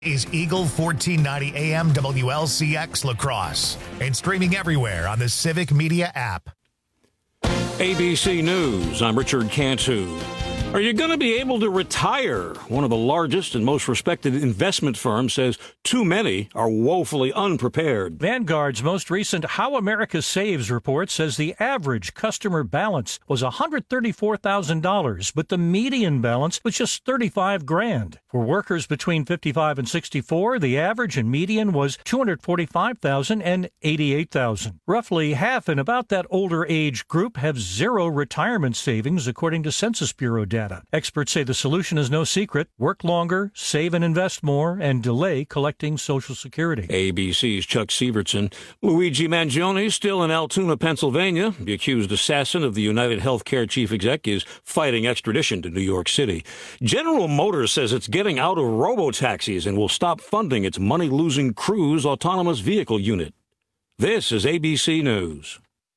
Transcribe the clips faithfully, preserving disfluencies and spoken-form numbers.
Is Eagle fourteen ninety A M W L C X La Crosse and streaming everywhere on the Civic Media app. A B C News, I'm Richard Cantu. Are you going to be able to retire? One of the largest and most respected investment firms says too many are woefully unprepared. Vanguard's most recent How America Saves report says the average customer balance was one hundred thirty-four thousand dollars, but the median balance was just thirty-five grand. For workers between fifty-five and sixty-four, the average and median was two hundred forty-five thousand dollars and eighty-eight thousand dollars. Roughly half in about that older age group have zero retirement savings, according to Census Bureau data. Experts say the solution is no secret. Work longer, save and invest more, and delay collecting Social Security. A B C's Chuck Sievertson. Luigi Mangione still in Altoona, Pennsylvania. The accused assassin of the United Healthcare chief exec is fighting extradition to New York City. General Motors says it's getting out of robo-taxis and will stop funding its money-losing Cruise autonomous vehicle unit. This is A B C News.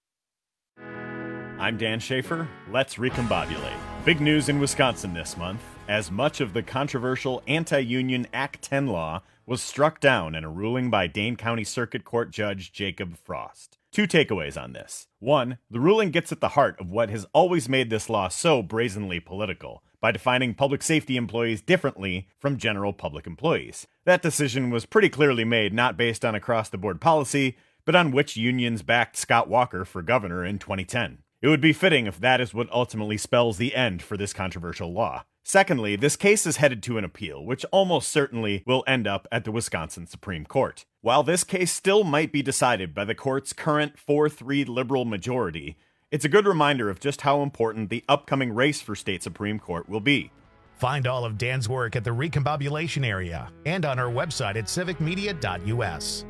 I'm Dan Schaefer. Let's recombobulate. Big news in Wisconsin this month, as much of the controversial anti-union Act ten law was struck down in a ruling by Dane County Circuit Court Judge Jacob Frost. Two takeaways on this. One, the ruling gets at the heart of what has always made this law so brazenly political, by defining public safety employees differently from general public employees. That decision was pretty clearly made not based on across-the-board policy, but on which unions backed Scott Walker for governor in twenty ten. It would be fitting if that is what ultimately spells the end for this controversial law. Secondly, this case is headed to an appeal, which almost certainly will end up at the Wisconsin Supreme Court. While this case still might be decided by the court's current four three liberal majority, it's a good reminder of just how important the upcoming race for state Supreme Court will be. Find all of Dan's work at the Recombobulation area and on our website at civic media dot u s.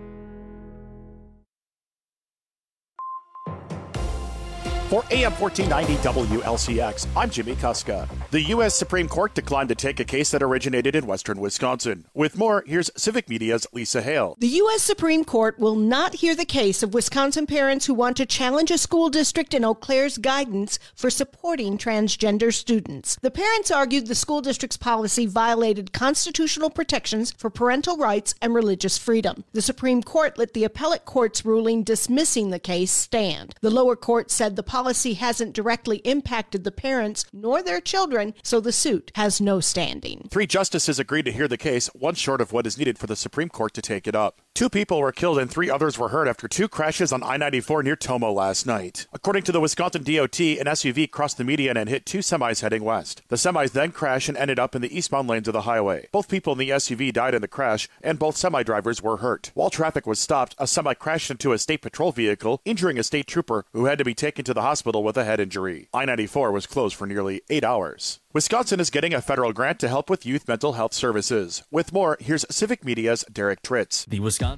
For A M fourteen ninety W L C X, I'm Jimmy Kuska. The U S Supreme Court declined to take a case that originated in western Wisconsin. With more, here's Civic Media's Lisa Hale. The U S Supreme Court will not hear the case of Wisconsin parents who want to challenge a school district in Eau Claire's guidance for supporting transgender students. The parents argued the school district's policy violated constitutional protections for parental rights and religious freedom. The Supreme Court let the appellate court's ruling dismissing the case stand. The lower court said the policy hasn't directly impacted the parents nor their children, so the suit has no standing. Three justices agreed to hear the case, one short of what is needed for the Supreme Court to take it up. Two people were killed and three others were hurt after two crashes on I ninety-four near Tomo last night. According to the Wisconsin D O T, an S U V crossed the median and hit two semis heading west. The semis then crashed and ended up in the eastbound lanes of the highway. Both people in the S U V died in the crash, and both semi-drivers were hurt. While traffic was stopped, a semi crashed into a state patrol vehicle, injuring a state trooper who had to be taken to the hospital with a head injury. I ninety-four was closed for nearly eight hours. Wisconsin is getting a federal grant to help with youth mental health services. With more, here's Civic Media's Derek Tritz. The Wisconsin...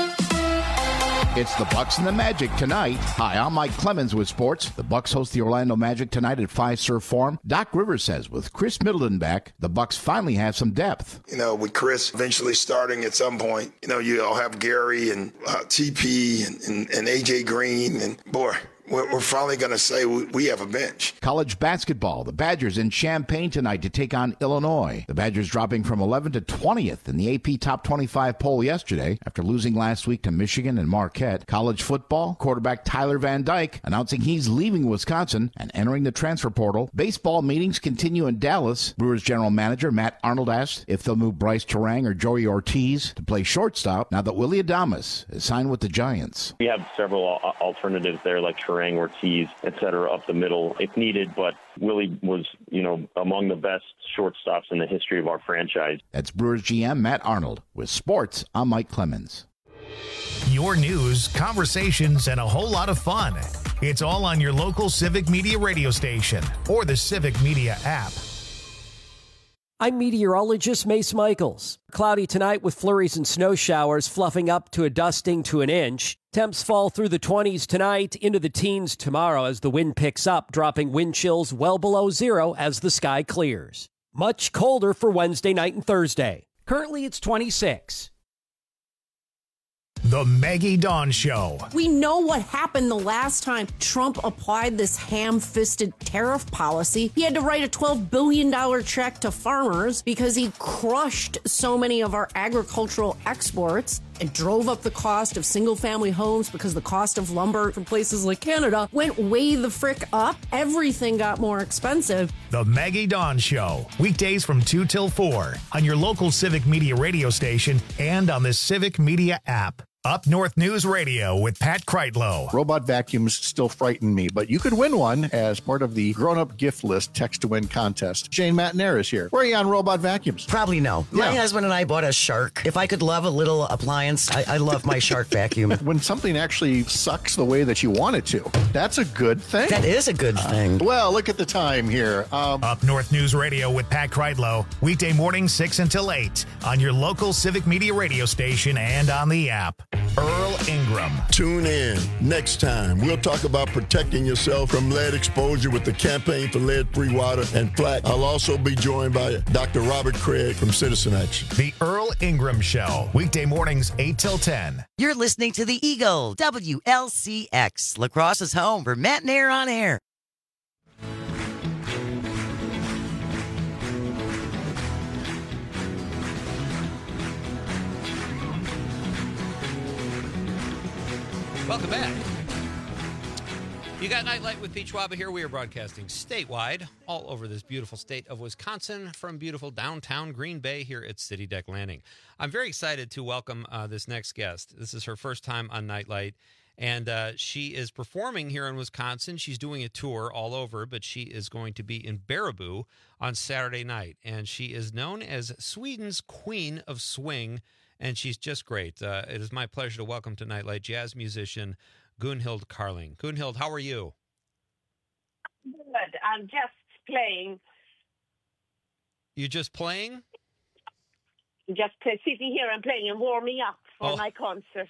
It's the Bucks and the Magic tonight. Hi, I'm Mike Clemens with sports. The Bucks host the Orlando Magic tonight at Fiserv Forum. Doc Rivers says with Chris Middleton back, the Bucks finally have some depth. You know, with Chris eventually starting at some point, you know, you all have Gary and uh, T P and, and, and A J Green, and boy, we're finally going to say we have a bench. College basketball. The Badgers in Champaign tonight to take on Illinois. The Badgers dropping from eleventh to twentieth in the A P Top twenty-five poll yesterday after losing last week to Michigan and Marquette. College football. Quarterback Tyler Van Dyke announcing he's leaving Wisconsin and entering the transfer portal. Baseball meetings continue in Dallas. Brewers general manager Matt Arnold asked if they'll move Bryce Terang or Joey Ortiz to play shortstop now that Willie Adames is signed with the Giants. We have several alternatives there like Terang, Ortiz, et cetera, up the middle if needed, but Willie was, you know, among the best shortstops in the history of our franchise. That's Brewers G M Matt Arnold. With sports, I'm Mike Clemens. Your news, conversations, and a whole lot of fun. It's all on your local Civic Media radio station or the Civic Media app. I'm meteorologist Mace Michaels. Cloudy tonight with flurries and snow showers fluffing up to a dusting to an inch. Temps fall through the twenties tonight, into the teens tomorrow as the wind picks up, dropping wind chills well below zero as the sky clears. Much colder for Wednesday night and Thursday. Currently it's twenty-six. The Maggie Dawn Show. We know what happened the last time Trump applied this ham-fisted tariff policy. He had to write a twelve billion dollars check to farmers because he crushed so many of our agricultural exports and drove up the cost of single-family homes because the cost of lumber from places like Canada went way the frick up. Everything got more expensive. The Maggie Dawn Show. Weekdays from two till four on your local Civic Media radio station and on the Civic Media app. Up North News Radio with Pat Kreitlow. Robot vacuums still frighten me, but you could win one as part of the grown-up gift list text-to-win contest. Shane Matnair is here. Where are you on robot vacuums? Probably no. Yeah. My husband and I bought a Shark. If I could love a little appliance, I, I love my Shark vacuum. When something actually sucks the way that you want it to, that's a good thing. That is a good thing. Uh, well, look at the time here. Um, Up North News Radio with Pat Kreitlow. Weekday mornings six until eight on your local Civic Media radio station and on the app. Earl Ingram. Tune in next time. We'll talk about protecting yourself from lead exposure with the Campaign for Lead-Free Water and Plaque. I'll also be joined by Doctor Robert Craig from Citizen Action. The Earl Ingram Show. Weekday mornings eight till ten. You're listening to the Eagle, W L C X, La Crosse's home for Matnair on Air. Welcome back. You got Nightlight with Pete Schwaba here. We are broadcasting statewide all over this beautiful state of Wisconsin from beautiful downtown Green Bay here at City Deck Landing. I'm very excited to welcome uh, this next guest. This is her first time on Nightlight, and uh, she is performing here in Wisconsin. She's doing a tour all over, but she is going to be in Baraboo on Saturday night, and she is known as Sweden's Queen of Swing, and she's just great. Uh, it is my pleasure to welcome to Nightlight jazz musician Gunhild Carling. Gunhild, how are you? Good. I'm just playing. You just playing? Just uh, sitting here and playing and warming up for Oh. my concert.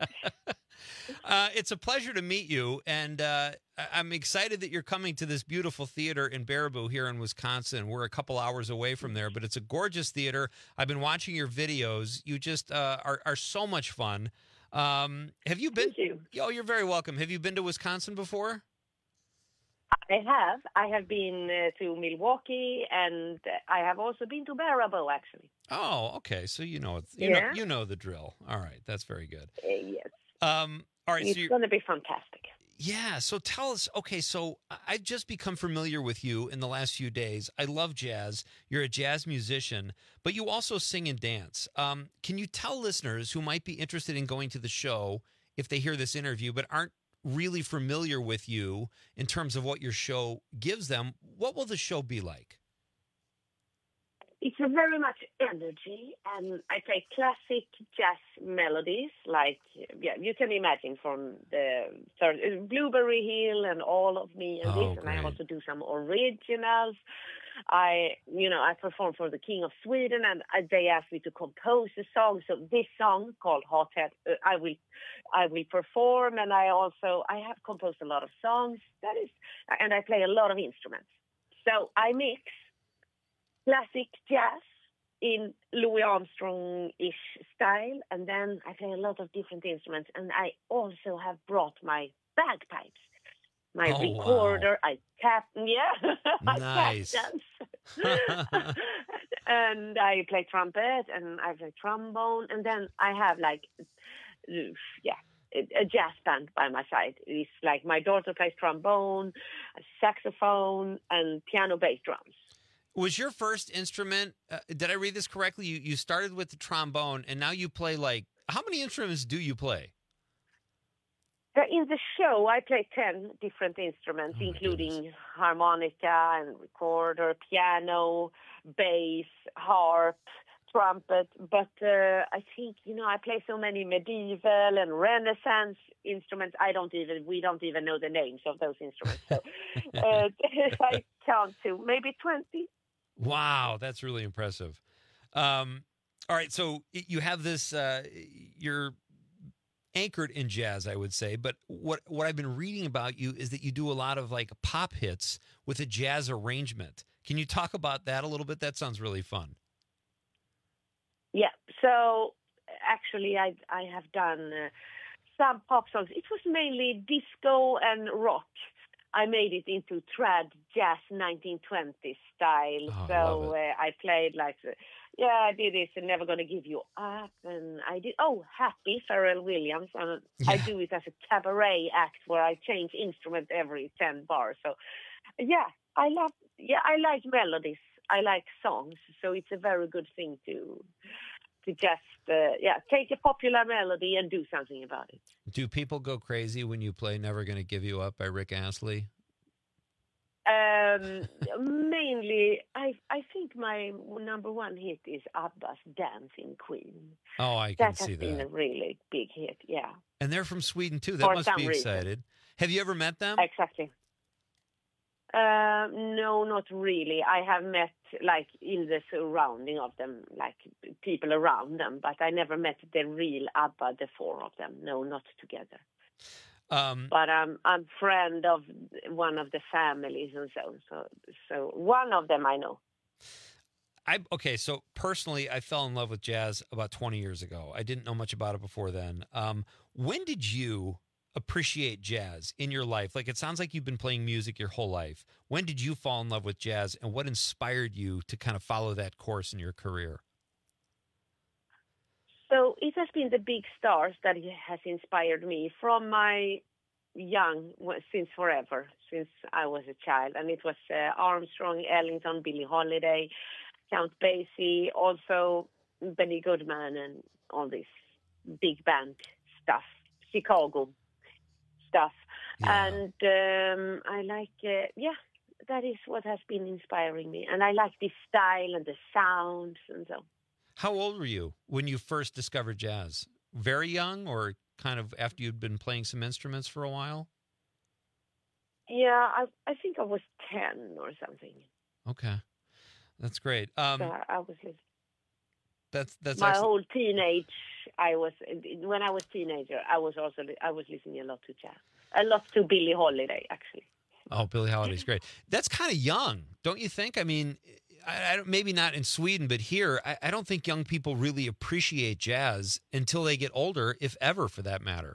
Uh, it's a pleasure to meet you, and uh, I- I'm excited that you're coming to this beautiful theater in Baraboo here in Wisconsin. We're a couple hours away from there, but it's a gorgeous theater. I've been watching your videos. You just uh, are, are so much fun. Um, have you been? Thank you. Oh, you're very welcome. Have you been to Wisconsin before? I have. I have been uh, to Milwaukee, and I have also been to Baraboo, actually. Oh, okay. So you know, you Yeah. know, you know the drill. All right, that's very good. Uh, yes. Um, all right, It's so you're, going to be fantastic. yeah. So tell us. Okay, so I- I've just become familiar with you in the last few days. I love jazz. You're a jazz musician, but you also sing and dance. Um, can you tell listeners who might be interested in going to the show if they hear this interview but aren't really familiar with you in terms of what your show gives them, what will the show be like? It's a very much energy, and I play classic jazz melodies, like, yeah, you can imagine from the third, uh, Blueberry Hill and All of Me and Oh, this, and I great. also do some originals. I, you know, I perform for the King of Sweden, and I, they asked me to compose a song. So this song called Hothead, uh, I will, I will perform, and I also I have composed a lot of songs. That is, and I play a lot of instruments. So I mix classic jazz in Louis Armstrong-ish style, and then I play a lot of different instruments, and I also have brought my bagpipes. My Oh, recorder, I tap, yeah, I Nice. tap dance. And I play trumpet, and I play trombone, and then I have like, uh, yeah, a a jazz band by my side. It's like my daughter plays trombone, saxophone, and piano bass drums. Was your first instrument, uh, did I read this correctly? You you started with the trombone, and now you play like, how many instruments do you play? So in the show, I play ten different instruments, Oh, my including goodness. harmonica and recorder, piano, bass, harp, trumpet. But uh, I think, you know, I play so many medieval and Renaissance instruments. I don't even, we don't even know the names of those instruments. So uh, I count to maybe twenty. Wow, that's really impressive. Um, all right, so y- you have this, uh, you're anchored in jazz, I would say, but what, what I've been reading about you is that you do a lot of like pop hits with a jazz arrangement. Can you talk about that a little bit? That sounds really fun. Yeah. So actually, I I have done uh, some pop songs. It was mainly disco and rock. I made it into trad jazz nineteen twenties style. Oh, I so love it. uh, I played like, uh, yeah, I did this and Never Gonna Give You Up. And I did, oh, Happy, Pharrell Williams. And I Yeah. do it as a cabaret act where I change instrument every ten bars. So, yeah, I love, yeah, I like melodies. I like songs. So it's a very good thing to to just, uh, yeah, take a popular melody and do something about it. Do people go crazy when you play Never Gonna Give You Up by Rick Astley? Um, mainly, I I think my number one hit is ABBA's Dancing Queen. Oh, I can That has see been that. a really big hit, yeah. And they're from Sweden, too. That For must some be reason. excited. Have you ever met them? Exactly. Uh, no, not really. I have met, like, in the surrounding of them, like, people around them, but I never met the real ABBA, the four of them. No, not together. Um, But um, I'm friend of one of the families and so so. So one of them I know. I okay, so personally, I fell in love with jazz about twenty years ago. I didn't know much about it before then. Um, when did you appreciate jazz in your life? Like, it sounds like you've been playing music your whole life. When did you fall in love with jazz, and what inspired you to kind of follow that course in your career? So it has been the big stars that has inspired me from my young, well, since forever, since I was a child. And it was uh, Armstrong, Ellington, Billie Holiday, Count Basie, also Benny Goodman and all this big band stuff, Chicago stuff. Yeah. And um, I like, uh, yeah, that is what has been inspiring me. And I like the style and the sounds and so. How old were you when you first discovered jazz? Very young, or kind of after you'd been playing some instruments for a while? Yeah, I I think I was ten or something. Okay, that's great. Um, so I was listening. that's that's My actually, whole teenage, I was when I was teenager, I was also I was listening a lot to jazz, a lot to Billie Holiday actually. oh, Billie Holiday's great. That's kind of young, don't you think? I mean, I, I don't, maybe not in Sweden, but here, I, I don't think young people really appreciate jazz until they get older, if ever, for that matter.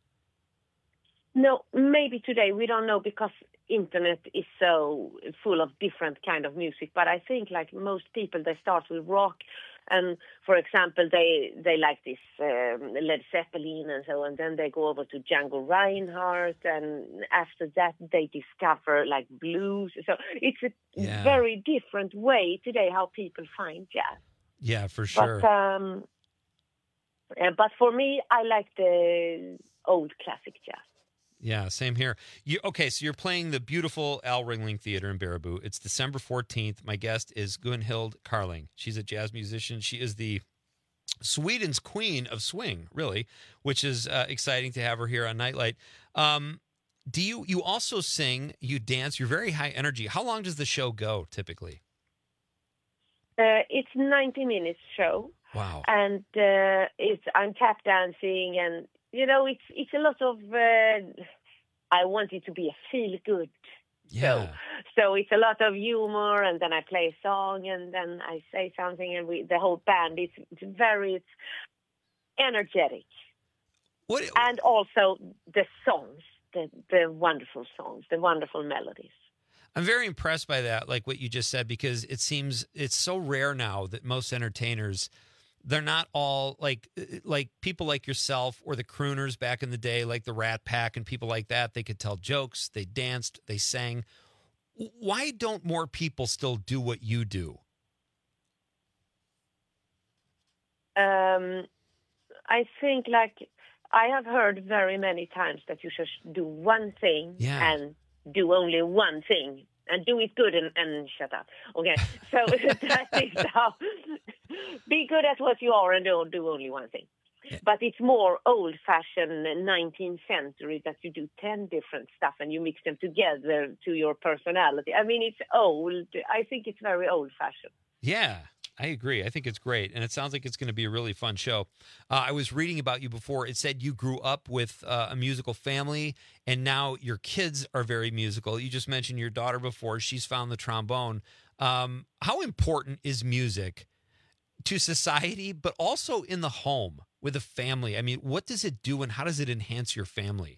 No, maybe today we don't know because internet is so full of different kind of music. But I think like most people, they start with rock, and for example, they they like this um, Led Zeppelin and so, and then they go over to Django Reinhardt, and after that they discover like blues. So it's a Yeah. very different way today how people find jazz. Yeah, for sure. But um, uh, but for me, I like the old classic jazz. Yeah, same here. You okay? So you're playing the beautiful Al Ringling Theater in Baraboo. It's December fourteenth. My guest is Gunhild Carling. She's a jazz musician. She is the Sweden's queen of swing, really, which is uh, exciting to have her here on Nightlight. Um, do you you also sing? You dance? You're very high energy. How long does the show go typically? Uh, it's ninety minutes show. Wow. And uh, it's I'm tap dancing, and you know it's it's a lot of. Uh, I want it to be a feel good Yeah. show, so it's a lot of humor, and then I play a song, and then I say something, and we the whole band. It's, it's very it's energetic. What? And also the songs, the the wonderful songs, the wonderful melodies. I'm very impressed by that, like what you just said, because it seems it's so rare now that most entertainers, they're not all like like people like yourself or the crooners back in the day, like the Rat Pack and people like that. They could tell jokes, they danced, they sang. Why don't more people still do what you do? Um, I think like I have heard very many times that you should do one thing Yeah. and do only one thing and do it good and, and shut up. Okay, so that is how be good at what you are and don't do only one thing. But it's more old-fashioned nineteenth century that you do ten different stuff and you mix them together to your personality. I mean, it's old. I think it's very old-fashioned. Yeah, I agree. I think it's great. And it sounds like it's going to be a really fun show. Uh, I was reading about you before. It said you grew up with uh, a musical family, and now your kids are very musical. You just mentioned your daughter before. She's found the trombone. Um, how important is music to society, but also in the home? with a family? I mean, what does it do and how does it enhance your family?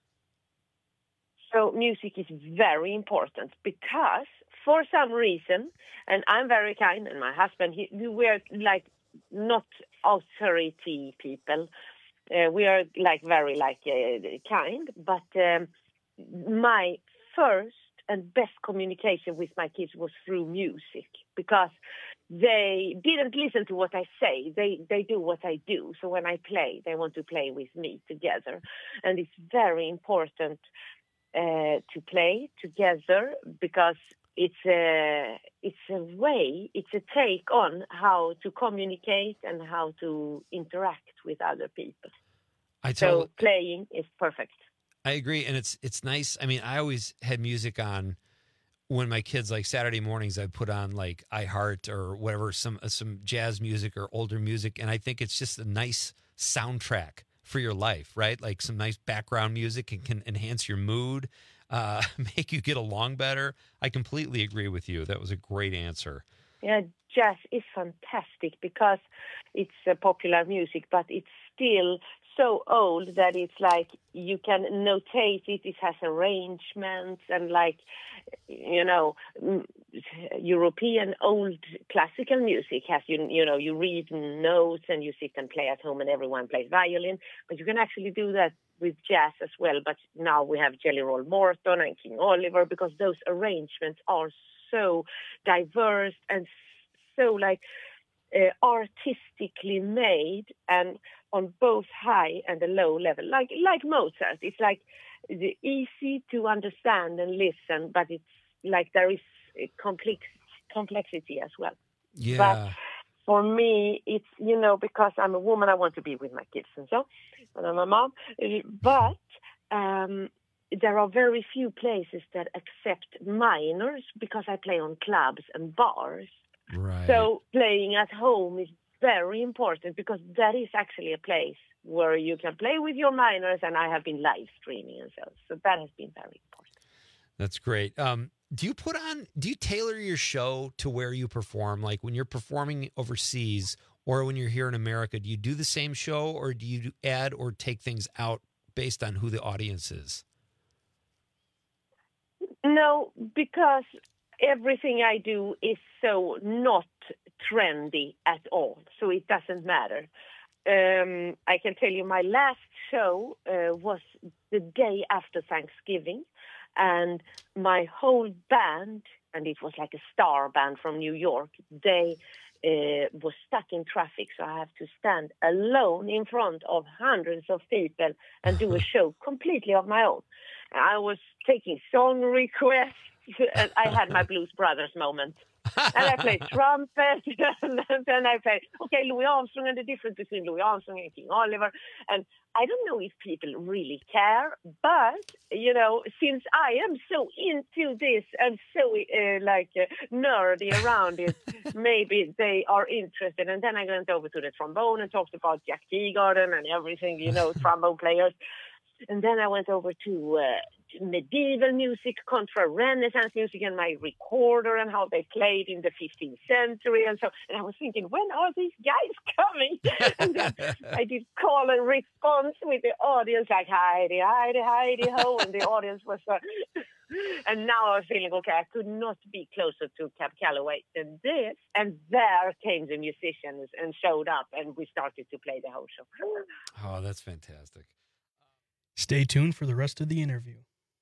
So music is very important because for some reason, and I'm very kind, and my husband, he, we're like not authority people. Uh, we are like very like uh, kind, but um, my first and best communication with my kids was through music because they didn't listen to what I say. They they do what I do. So when I play, they want to play with me together. And it's very important uh, to play together because it's a, it's a way, it's a take on how to communicate and how to interact with other people. I tell, so playing is perfect. I agree. And it's it's nice. I mean, I always had music on when my kids, like Saturday mornings, I'd put on like iHeart or whatever, some some jazz music or older music. And I think it's just a nice soundtrack for your life, right? Like some nice background music and can enhance your mood, uh, make you get along better. I completely agree with you. That was a great answer. Yeah, jazz is fantastic because it's uh, popular music, but it's still so old that it's like you can notate it. It has arrangements and like, you know, European old classical music has, you, you know, you read notes and you sit and play at home and everyone plays violin. But you can actually do that with jazz as well. But now we have Jelly Roll Morton and King Oliver because those arrangements are so diverse and so like uh, artistically made and on both high and a low level, like like Mozart. It's like the easy to understand and listen, but it's like there is a complex complexity as well. Yeah. But for me, it's, you know, because I'm a woman, I want to be with my kids and so, and I'm a mom. But um, there are very few places that accept minors because I play on clubs and bars. Right. So playing at home is very important because that is actually a place where you can play with your minors, and I have been live streaming and so. So that has been very important. That's great. Um, do you put on, do you tailor your show to where you perform? Like when you're performing overseas or when you're here in America, do you do the same show or do you add or take things out based on who the audience is? No, because everything I do is so not trendy at all, so it doesn't matter. Um, I can tell you my last show uh, was the day after Thanksgiving, and my whole band, and it was like a star band from New York, they uh, was stuck in traffic, so I have to stand alone in front of hundreds of people and do a show completely of my own. I was taking song requests, and I had my Blues Brothers moment. And I played trumpet, and then I played, okay, Louis Armstrong and the difference between Louis Armstrong and King Oliver. And I don't know if people really care, but, you know, since I am so into this and so, uh, like, uh, nerdy around it, maybe they are interested. And then I went over to the trombone and talked about Jack Teagarden and everything, you know, trombone players. And then I went over to uh, medieval music contra Renaissance music and my recorder and how they played in the fifteenth century and so. And I was thinking, when are these guys coming? And then I did call and response with the audience like, Heidi, Heidi, Heidi, ho. And the audience was so. And now I was feeling, okay, I could not be closer to Cab Calloway than this. And there came the musicians and showed up and we started to play the whole show. Oh, that's fantastic. Stay tuned for the rest of the interview.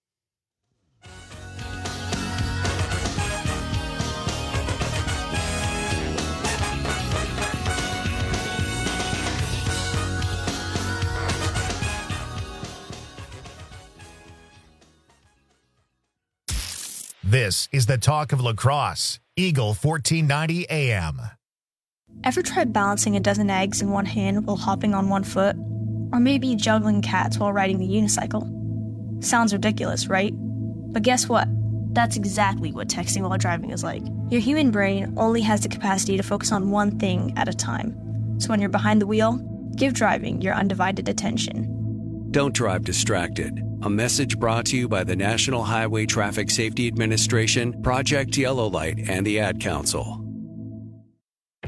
This is the talk of lacrosse. Eagle fourteen ninety A M. Ever tried balancing a dozen eggs in one hand while hopping on one foot? Or maybe juggling cats while riding the unicycle? Sounds ridiculous, right? But guess what? That's exactly what texting while driving is like. Your human brain only has the capacity to focus on one thing at a time. So when you're behind the wheel, give driving your undivided attention. Don't drive distracted. A message brought to you by the National Highway Traffic Safety Administration, Project Yellow Light, and the Ad Council. Earl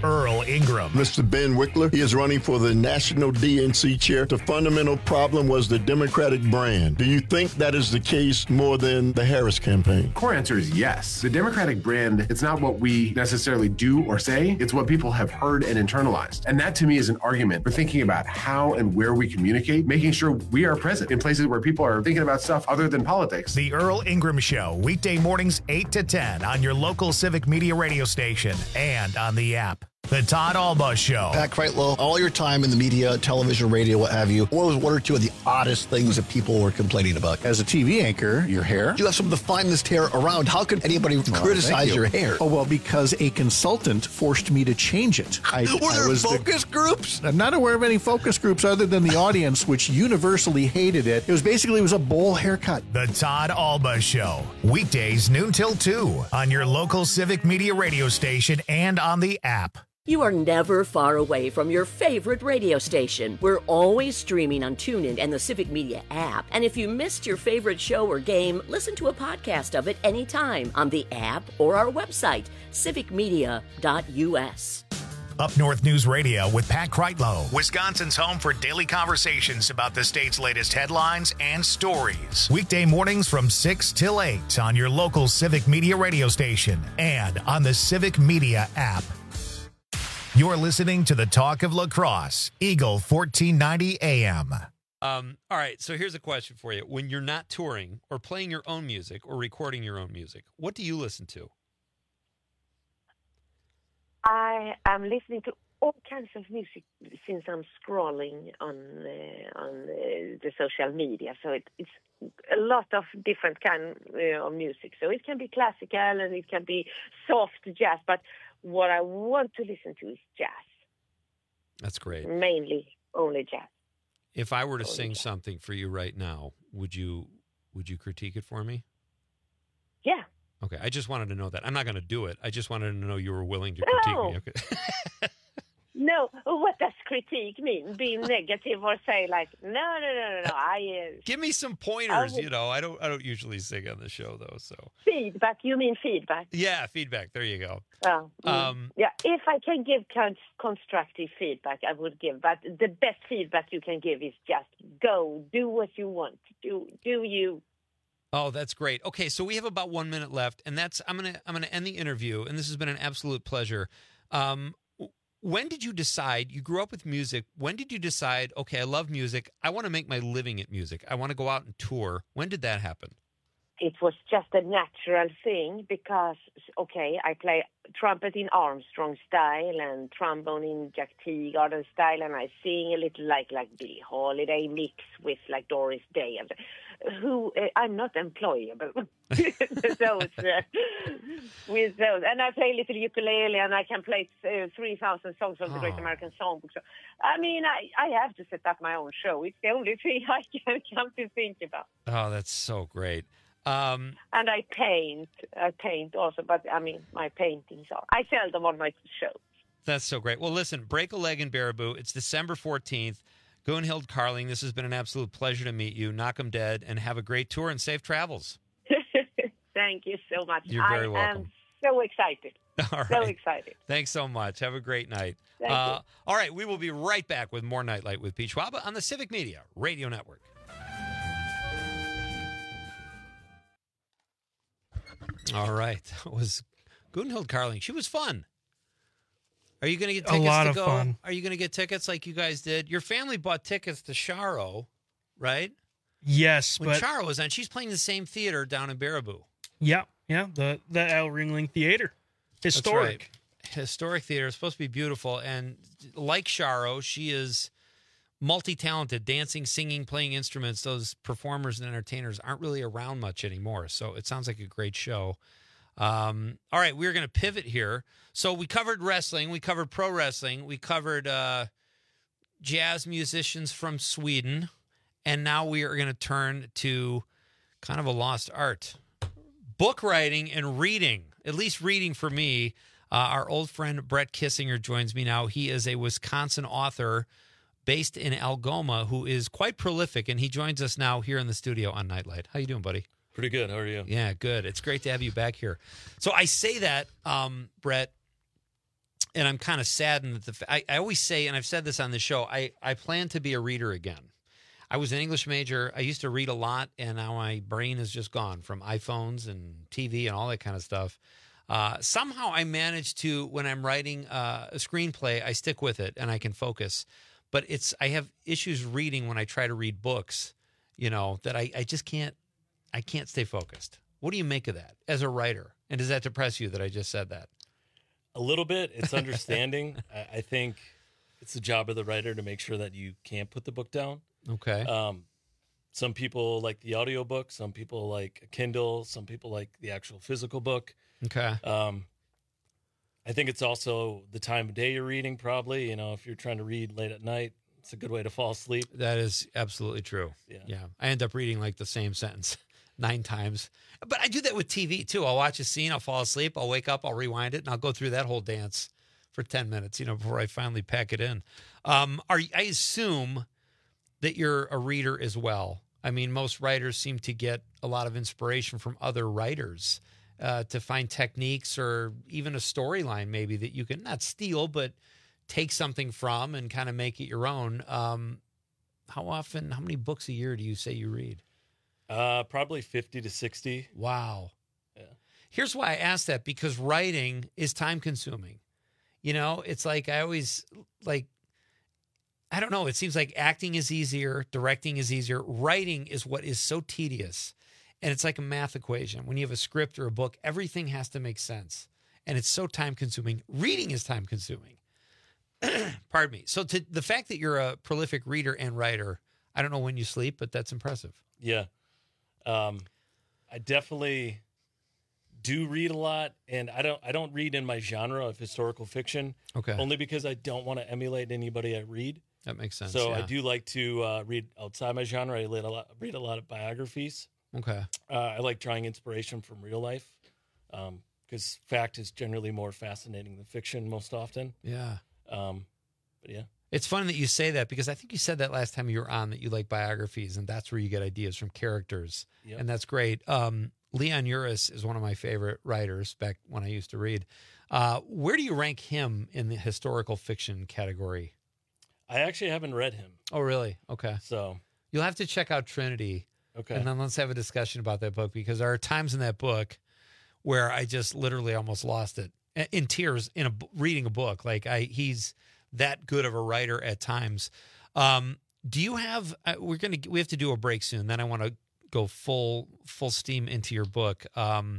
Ingram. Mister Ben Wickler, he is running for the national D N C chair. The fundamental problem was the Democratic brand. Do you think that is the case more than the Harris campaign? Core answer is yes. The Democratic brand, it's not what we necessarily do or say, it's what people have heard and internalized. And that to me is an argument for thinking about how and where we communicate, making sure we are present in places where people are thinking about stuff other than politics. The Earl Ingram Show, weekday mornings eight to ten on your local Civic Media radio station and on the app. The Todd Alba Show. Pat Kreitlow, all your time in the media, television, radio, what have you, what was one or two of the oddest things that people were complaining about? As a T V anchor, your hair. You have some of the finest hair around. How could anybody Oh, criticize you. your hair? Oh, well, because a consultant forced me to change it. I, Were there I was focus the, groups? I'm not aware of any focus groups other than the audience, which universally hated it. It was basically, it was a bowl haircut. The Todd Alba Show, weekdays noon till two on your local Civic Media radio station and on the app. You are never far away from your favorite radio station. We're always streaming on TuneIn and the Civic Media app. And if you missed your favorite show or game, listen to a podcast of it anytime on the app or our website, civic media dot u s. Up North News Radio with Pat Kreitlow, Wisconsin's home for daily conversations about the state's latest headlines and stories. Weekday mornings from six till eight on your local Civic Media radio station and on the Civic Media app. You're listening to the Talk of La Crosse, Eagle fourteen ninety A M. Um, all right, so here's a question for you. When you're not touring or playing your own music or recording your own music, what do you listen to? I am listening to all kinds of music since I'm scrolling on uh, on uh, the social media. So it, it's a lot of different kind uh, of music. So it can be classical and it can be soft jazz, but what I want to listen to is jazz. That's great. Mainly only jazz. If I were to only sing jazz. something for you right now, would you would you critique it for me? Yeah. Okay, I just wanted to know that. I'm not going to do it. I just wanted to know you were willing to critique no. me. Okay. No, what does critique mean? Being negative or say like, no, no, no, no, no. I uh, give me some pointers. Would, you know, I don't, I don't usually sing on the show though. So feedback. You mean feedback? Yeah, feedback. There you go. Oh, um, yeah. If I can give con- constructive feedback, I would give. But the best feedback you can give is just go, do what you want, do, do you. Oh, that's great. Okay, so we have about one minute left, and that's I'm gonna I'm gonna end the interview. And this has been an absolute pleasure. Um, When did you decide, you grew up with music, when did you decide, okay, I love music, I want to make my living at music, I want to go out and tour? When did that happen? It was just a natural thing because, okay, I play trumpet in Armstrong style and trombone in Jack Teagarden style, and I sing a little like like Billie Holiday mix with like Doris Day. And who uh, I'm not employable. those, uh, with those. And I play a little ukulele, and I can play uh, three thousand songs from the Great American Songbook. So, I mean, I, I have to set up my own show. It's the only thing I can come to think about. Oh, that's so great. Um, and I paint. I paint also, but, I mean, my paintings are... I sell them on my shows. That's so great. Well, listen, Break a Leg in Baraboo. It's December fourteenth. Gunhild Carling, this has been an absolute pleasure to meet you. Knock 'em dead, and have a great tour and safe travels. Thank you so much. You're very I welcome. am so excited. All right. So excited. Thanks so much. Have a great night. Thank uh, you. All right, we will be right back with more Nightlight with Pete Schwaba on the Civic Media Radio Network. All right. That was Gunhild Carling. She was fun. Are you going to get tickets a lot to of go? fun. Are you going to get tickets like you guys did? Your family bought tickets to Sharo, right? Yes, When but Sharo was on, she's playing the same theater down in Baraboo. yeah, yeah, the the Al Ringling Theater, historic. That's right. Historic theater. It's supposed to be beautiful. And like Sharo, she is multi-talented, dancing, singing, playing instruments. Those performers and entertainers aren't really around much anymore. So it sounds like a great show. Um, all right, we're going to pivot here. So we covered wrestling. We covered pro wrestling. We covered uh, jazz musicians from Sweden. And now we are going to turn to kind of a lost art. Book writing and reading, at least reading for me. Uh, our old friend Brett Kissinger joins me now. He is a Wisconsin author based in Algoma who is quite prolific, and he joins us now here in the studio on Nightlight. How you doing, buddy? Pretty good. How are you? Yeah, good. It's great to have you back here. So I say that, um, Brett, and I'm kind of saddened that the, I, I always say, and I've said this on the show, I, I plan to be a reader again. I was an English major. I used to read a lot, and now my brain is just gone from iPhones and T V and all that kind of stuff. Uh, somehow I managed to, when I'm writing uh, a screenplay, I stick with it and I can focus. But it's I have issues reading when I try to read books, you know, that I, I just can't, I can't stay focused. What do you make of that as a writer? And does that depress you that I just said that? A little bit. It's understanding. I, I think it's the job of the writer to make sure that you can't put the book down. Okay. Um, some people like the audiobook. Some people like a Kindle. Some people like the actual physical book. Okay. Um, I think it's also the time of day you're reading, probably. You know, if you're trying to read late at night, it's a good way to fall asleep. That is absolutely true. Yeah. Yeah. I end up reading like the same sentence nine times. But I do that with T V too. I'll watch a scene, I'll fall asleep, I'll wake up, I'll rewind it, and I'll go through that whole dance for ten minutes, you know, before I finally pack it in. Um, are I assume that you're a reader as well. I mean, most writers seem to get a lot of inspiration from other writers uh, to find techniques or even a storyline maybe that you can not steal, but take something from and kind of make it your own. Um, how often, how many books a year do you say you read? Uh, probably fifty to sixty. Wow. Yeah. Here's why I ask that, because writing is time consuming. You know, it's like I always like, I don't know. It seems like acting is easier. Directing is easier. Writing is what is so tedious. And it's like a math equation. When you have a script or a book, everything has to make sense. And it's so time consuming. Reading is time consuming. Pardon me. So to the fact that you're a prolific reader and writer, I don't know when you sleep, but that's impressive. Yeah. Um, I definitely do read a lot, and I don't I don't read in my genre of historical fiction. Okay. Only because I don't want to emulate anybody I read. That makes sense. So yeah. I do like to uh, read outside my genre. I read a lot, read a lot of biographies. Okay. Uh, I like drawing inspiration from real life because um, fact is generally more fascinating than fiction most often. Yeah. Um, but yeah. It's funny that you say that, because I think you said that last time you were on, that you like biographies, and that's where you get ideas from characters. Yep. And that's great. Um, Leon Uris is one of my favorite writers back when I used to read. Uh, where do you rank him in the historical fiction category? I actually haven't read him. Oh, really? Okay. So you'll have to check out Trinity. Okay. And then let's have a discussion about that book, because there are times in that book where I just literally almost lost it in tears in a reading a book. Like I, he's that good of a writer at times. Um, do you have, uh, we're going to, we have to do a break soon. Then I want to go full, full steam into your book. Um,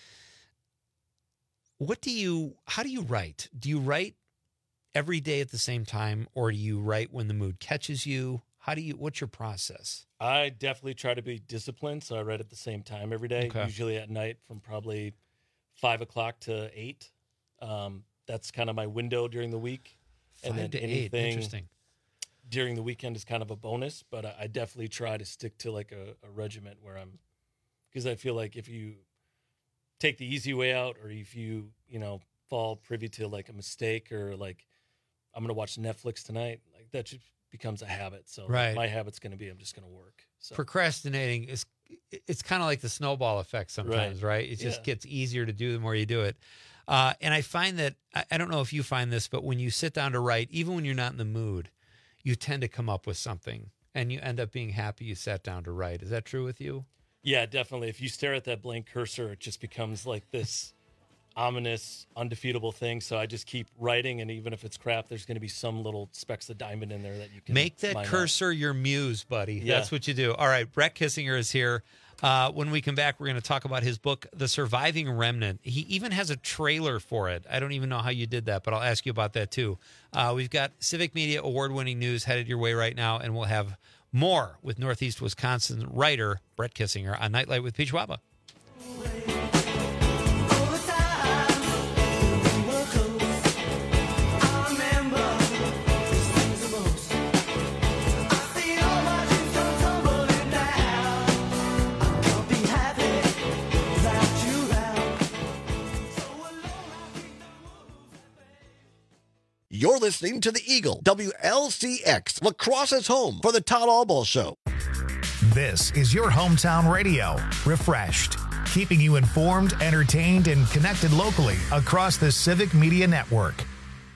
what do you, how do you write? Do you write every day at the same time, or do you write when the mood catches you? How do you, what's your process? I definitely try to be disciplined. So I write at the same time every day, Okay. usually at night from probably five o'clock to eight. Um, that's kind of my window during the week. Five and then to eight. anything Interesting. during the weekend is kind of a bonus, but I, I definitely try to stick to like a, a regiment where I'm, because I feel like if you take the easy way out, or if you, you know, fall privy to like a mistake, or like, I'm going to watch Netflix tonight, like that just becomes a habit. So Right. my habit's going to be, I'm just going to work. So Procrastinating is, it's kind of like the snowball effect sometimes, right? Right. It just Yeah. gets easier to do the more you do it. Uh, and I find that, I, I don't know if you find this, but when you sit down to write, even when you're not in the mood, you tend to come up with something, and you end up being happy you sat down to write. Is that true with you? yeah, definitely. If you stare at that blank cursor, it just becomes like this ominous, undefeatable thing. So I just keep writing, and even if it's crap, there's going to be some little specks of diamond in there that you can Make that mine out. cursor your muse, buddy. Yeah. That's what you do. All right, Brett Kissinger is here. Uh, when we come back, we're going to talk about his book, The Surviving Remnant. He even has a trailer for it. I don't even know how you did that, but I'll ask you about that too. Uh, we've got Civic Media award-winning news headed your way right now, and we'll have more with Northeast Wisconsin writer Brett Kissinger on Nightlight with Peach Waba. You're listening to The Eagle, W L C X, La Crosse's home for the Todd Albaugh Show. This is your hometown radio, refreshed, keeping you informed, entertained, and connected locally across the Civic Media Network.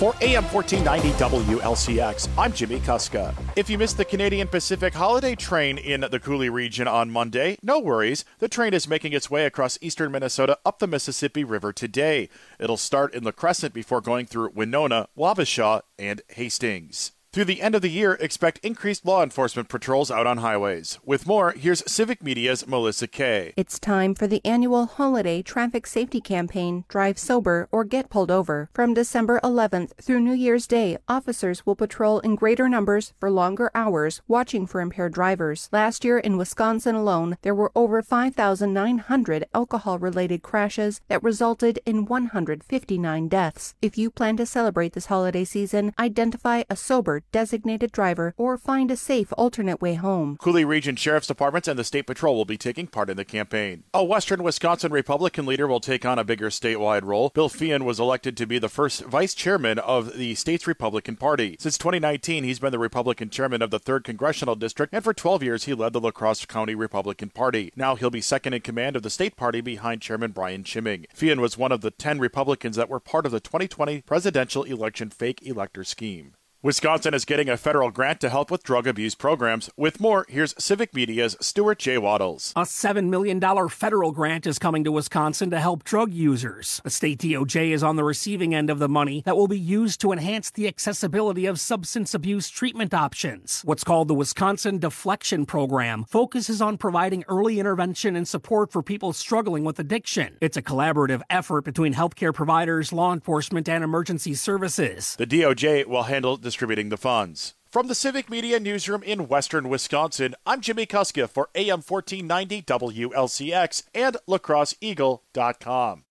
For A M fourteen ninety W L C X, I'm Jimmy Kuska. If you missed the Canadian Pacific holiday train in the Coulee region on Monday, no worries. The train is making its way across eastern Minnesota up the Mississippi River today. It'll start in La Crescent before going through Winona, Wabasha, and Hastings. Through the end of the year, expect increased law enforcement patrols out on highways. With more, here's Civic Media's Melissa Kay. It's time for the annual holiday traffic safety campaign, Drive Sober or Get Pulled Over. From December eleventh through New Year's Day, officers will patrol in greater numbers for longer hours, watching for impaired drivers. Last year in Wisconsin alone, there were over five thousand nine hundred alcohol-related crashes that resulted in one hundred fifty-nine deaths. If you plan to celebrate this holiday season, identify a sober designated driver or find a safe alternate way home. Coulee Region Sheriff's Departments and the State Patrol will be taking part in the campaign. A Western Wisconsin Republican leader will take on a bigger statewide role. Bill Feehan was elected to be the first vice chairman of the state's Republican Party. Since twenty nineteen, he's been the Republican chairman of the third Congressional District, and for twelve years he led the La Crosse County Republican Party. Now he'll be second in command of the state party behind Chairman Brian Chimming. Feehan was one of the ten Republicans that were part of the twenty twenty presidential election fake elector scheme. Wisconsin is getting a federal grant to help with drug abuse programs. With more, here's Civic Media's Stuart J. Waddles. A seven million dollars federal grant is coming to Wisconsin to help drug users. The state D O J is on the receiving end of the money that will be used to enhance the accessibility of substance abuse treatment options. What's called the Wisconsin Deflection Program focuses on providing early intervention and support for people struggling with addiction. It's a collaborative effort between healthcare providers, law enforcement, and emergency services. The D O J will handle distributing the funds. From the Civic Media Newsroom in Western Wisconsin, I'm Jimmy Kuska for A M fourteen ninety W L C X and La Crosse Eagle dot com.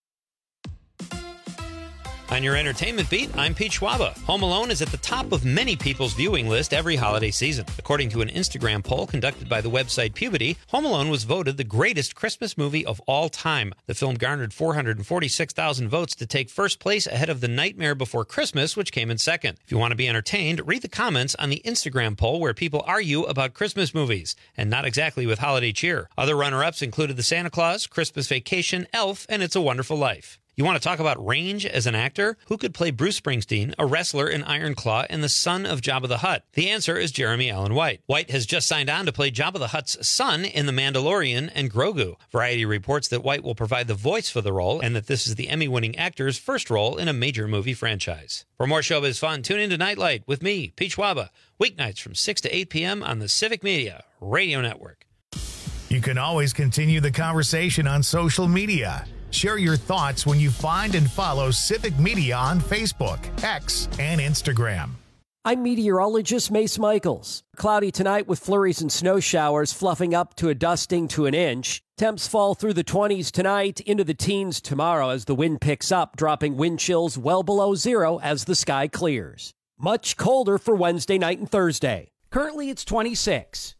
On your entertainment beat, I'm Pete Schwaba. Home Alone is at the top of many people's viewing list every holiday season. According to an Instagram poll conducted by the website Puberty, Home Alone was voted the greatest Christmas movie of all time. The film garnered four hundred forty-six thousand votes to take first place ahead of The Nightmare Before Christmas, which came in second. If you want to be entertained, read the comments on the Instagram poll where people argue about Christmas movies, and not exactly with holiday cheer. Other runner-ups included The Santa Claus, Christmas Vacation, Elf, and It's a Wonderful Life. You want to talk about range as an actor? Who could play Bruce Springsteen, a wrestler in Iron Claw, and the son of Jabba the Hutt? The answer is Jeremy Allen White. White has just signed on to play Jabba the Hutt's son in The Mandalorian and Grogu. Variety reports that White will provide the voice for the role and that this is the Emmy-winning actor's first role in a major movie franchise. For more showbiz fun, tune in to Nightlight with me, Pete Schwaba, weeknights from six to eight p.m. on the Civic Media Radio Network. You can always continue the conversation on social media. Share your thoughts when you find and follow Civic Media on Facebook, X, and Instagram. I'm meteorologist Mace Michaels. Cloudy tonight with flurries and snow showers fluffing up to a dusting to an inch. Temps fall through the twenties tonight, into the teens tomorrow as the wind picks up, dropping wind chills well below zero as the sky clears. Much colder for Wednesday night and Thursday. Currently it's twenty-six.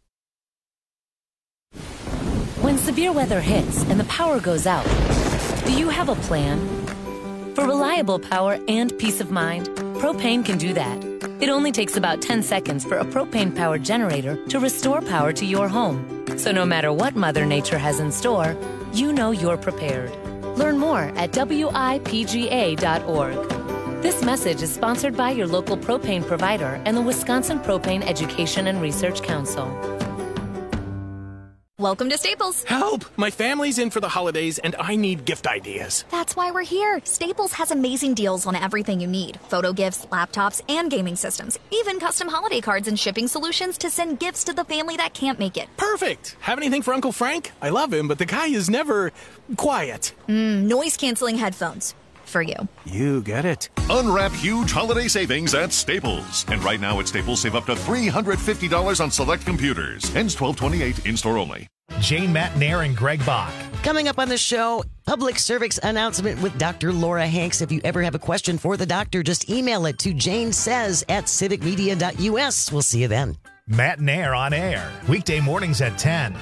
When severe weather hits and the power goes out, do you have a plan? For reliable power and peace of mind, Propane can do that. It only takes about ten seconds for a propane-powered generator to restore power to your home. So no matter what Mother Nature has in store, you know you're prepared. Learn more at W I P G A dot org. This message is sponsored by your local propane provider and the Wisconsin Propane Education and Research Council. Welcome to Staples. Help! My family's in for the holidays and I need gift ideas. That's why we're here. Staples has amazing deals on everything you need. Photo gifts, laptops, and gaming systems. Even custom holiday cards and shipping solutions to send gifts to the family that can't make it. Perfect! Have anything for Uncle Frank? I love him, but the guy is never quiet. Mm, noise-canceling headphones. For you. You get it. Unwrap huge holiday savings at Staples. And right now at Staples, save up to three hundred fifty dollars on select computers. Ends twelve twenty-eight, in-store only. Jane Matnair and Greg Bach. Coming up on the show, public service announcement with Doctor Laura Hanks. If you ever have a question for the doctor, just email it to janesays at civic media dot u s. We'll see you then. Matnair on air, weekday mornings at ten.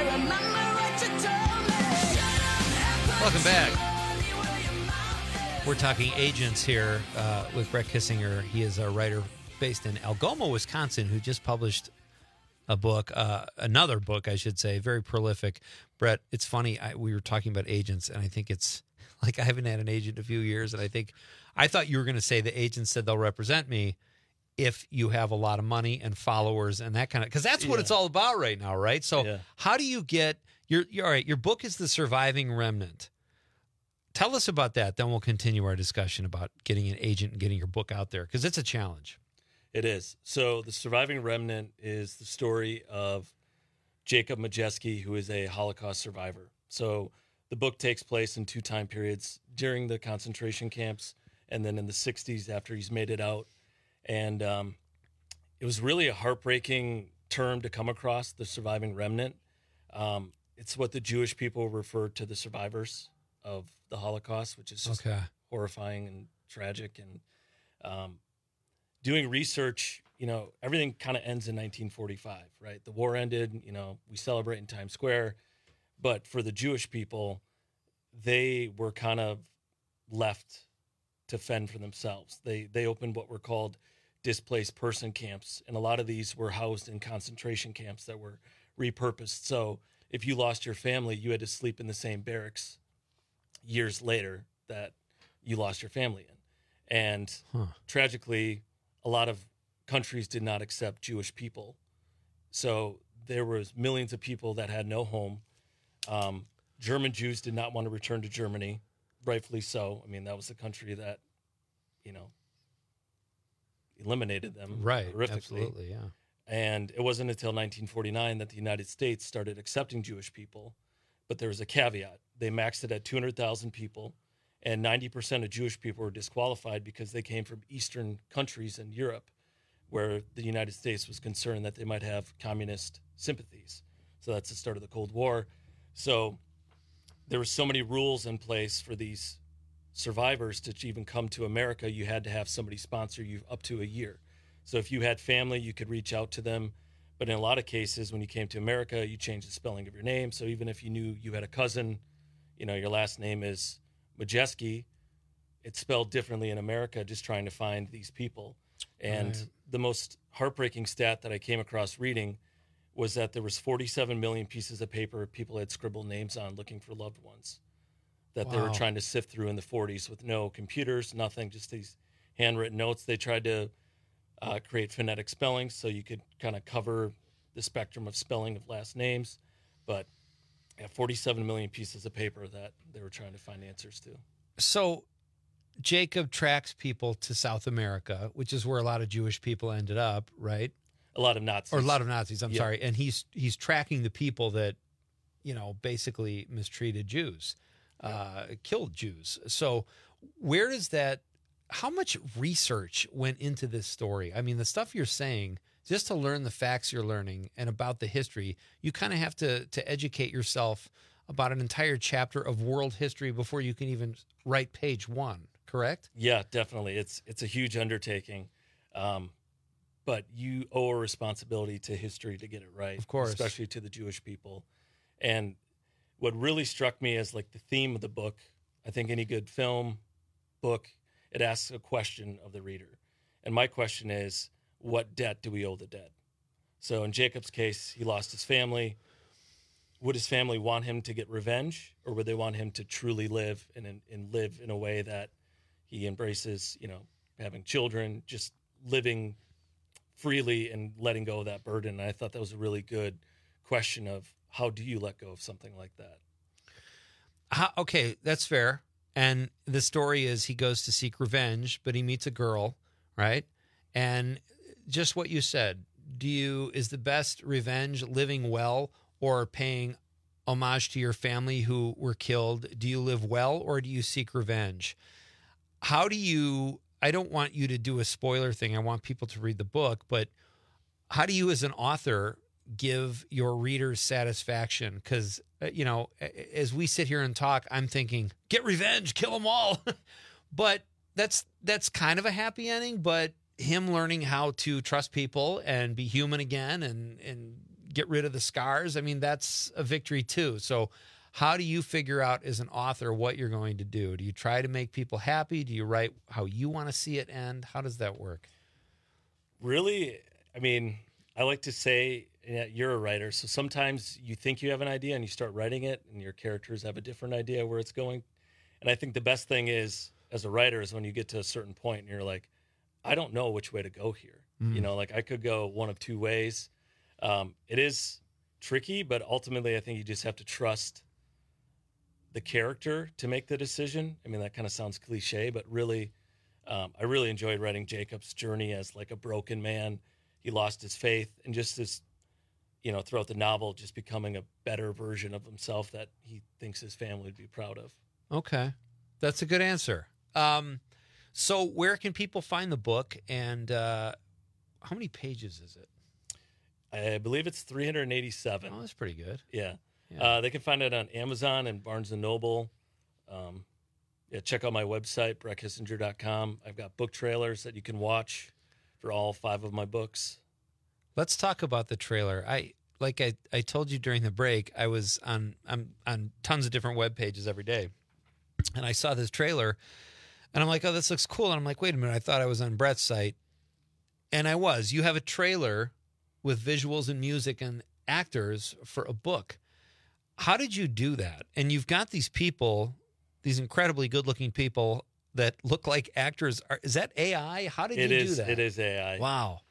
Welcome back. We're talking agents here uh, with Brett Kissinger. He is a writer based in Algoma, Wisconsin, who just published a book, uh, another book, I should say, very prolific. Brett, it's funny. I, we were talking about agents, and I think it's like I haven't had an agent in a few years, and I think I thought you were going to say the agent said they'll represent me if you have a lot of money and followers and that kind of, because that's what Yeah. it's all about right now, right? So Yeah. how do you get your, your all right? Your book is The Surviving Remnant. Tell us about that. Then we'll continue our discussion about getting an agent and getting your book out there, because it's a challenge. It is. So The Surviving Remnant is the story of Jacob Majeski, who is a Holocaust survivor. So the book takes place in two time periods, during the concentration camps and then in the sixties after he's made it out. And um, it was really a heartbreaking term to come across, the surviving remnant. Um, it's what the Jewish people refer to the survivors of the Holocaust, which is just Okay. horrifying and tragic. And um, doing research, you know, everything kind of ends in nineteen forty-five, right? The war ended, you know, we celebrate in Times Square. But for the Jewish people, they were kind of left to fend for themselves. They they opened what were called displaced person camps, and a lot of these were housed in concentration camps that were repurposed. So if you lost your family, you had to sleep in the same barracks years later that you lost your family in. And Huh. tragically, a lot of countries did not accept Jewish people. So there was millions of people that had no home. Um, German Jews did not want to return to Germany, rightfully so. I mean, that was the country that, you know, eliminated them Right. horrifically. Absolutely. Yeah. And it wasn't until nineteen forty-nine that the United States started accepting Jewish people. But there was a caveat. They maxed it at two hundred thousand people, and ninety percent of Jewish people were disqualified because they came from Eastern countries in Europe, where the United States was concerned that they might have communist sympathies. So that's the start of the Cold War. So there were so many rules in place for these survivors to even come to America. You had to have somebody sponsor you up to a year. So if you had family, you could reach out to them. But in a lot of cases, when you came to America, you changed the spelling of your name. So even if you knew you had a cousin, you know, your last name is Majeski, it's spelled differently in America, just trying to find these people. And Right. the most heartbreaking stat that I came across reading was that there was forty-seven million pieces of paper people had scribbled names on looking for loved ones that they were Wow. trying to sift through in the forties with no computers, nothing, just these handwritten notes. They tried to uh, create phonetic spelling so you could kind of cover the spectrum of spelling of last names. But yeah, forty-seven million pieces of paper that they were trying to find answers to. So Jacob tracks people to South America, which is where a lot of Jewish people ended up, right? A lot of Nazis. Or a lot of Nazis, I'm Yeah. sorry. And he's he's tracking the people that, you know, basically mistreated Jews, uh, killed Jews. So where does that, how much research went into this story? I mean, the stuff you're saying, just to learn the facts you're learning and about the history, you kind of have to to educate yourself about an entire chapter of world history before you can even write page one, correct? Yeah, definitely. It's it's a huge undertaking, um, but you owe a responsibility to history to get it right, Of course. especially to the Jewish people. And what really struck me as like the theme of the book, I think any good film, book, it asks a question of the reader, and my question is, what debt do we owe the dead? So in Jacob's case, he lost his family. Would his family want him to get revenge, or would they want him to truly live and, and, and live in a way that he embraces, you know, having children, just living freely and letting go of that burden? And I thought that was a really good question of how do you let go of something like that? How, okay, that's fair. And the story is he goes to seek revenge, but he meets a girl, right? And just what you said, do you, is the best revenge living well or paying homage to your family who were killed? Do you live well or do you seek revenge? How do you, I don't want you to do a spoiler thing. I want people to read the book, but how do you as an author give your readers satisfaction? Because, you know, as we sit here and talk, I'm thinking, get revenge, kill them all. But that's that's kind of a happy ending, but him learning how to trust people and be human again and, and get rid of the scars, I mean, that's a victory too. So How do you figure out as an author what you're going to do? Do you try to make people happy? Do you write how you want to see it end? How does that work? Really, I mean, I like to say, yeah, you're a writer, so sometimes you think you have an idea and you start writing it and your characters have a different idea where it's going. And I think the best thing is, as a writer, is when you get to a certain point and you're like, I don't know which way to go here. Mm. You know, like I could go one of two ways. Um, it is tricky, but ultimately I think you just have to trust the character to make the decision. I mean, that kind of sounds cliche, but really, um, I really enjoyed writing Jacob's journey as like a broken man. He lost his faith, and just this, you know, throughout the novel, just becoming a better version of himself that he thinks his family would be proud of. Okay. That's a good answer. Um, so where can people find the book, and uh, how many pages is it? I believe it's three hundred eighty-seven. Oh, that's pretty good. Yeah. Yeah. Uh, they can find it on Amazon and Barnes and Noble. Um, yeah, check out my website, brett kissinger dot com. I've got book trailers that you can watch for all five of my books. Let's talk about the trailer. I like I, I told you during the break, I was on I'm on tons of different web pages every day, and I saw this trailer, and I'm like, oh, this looks cool. And I'm like, wait a minute, I thought I was on Brett's site, and I was. You have a trailer with visuals and music and actors for a book. How did you do that? And you've got these people, these incredibly good-looking people that look like actors. Are, is that A I? How did It you is, do that? It is A I. Wow.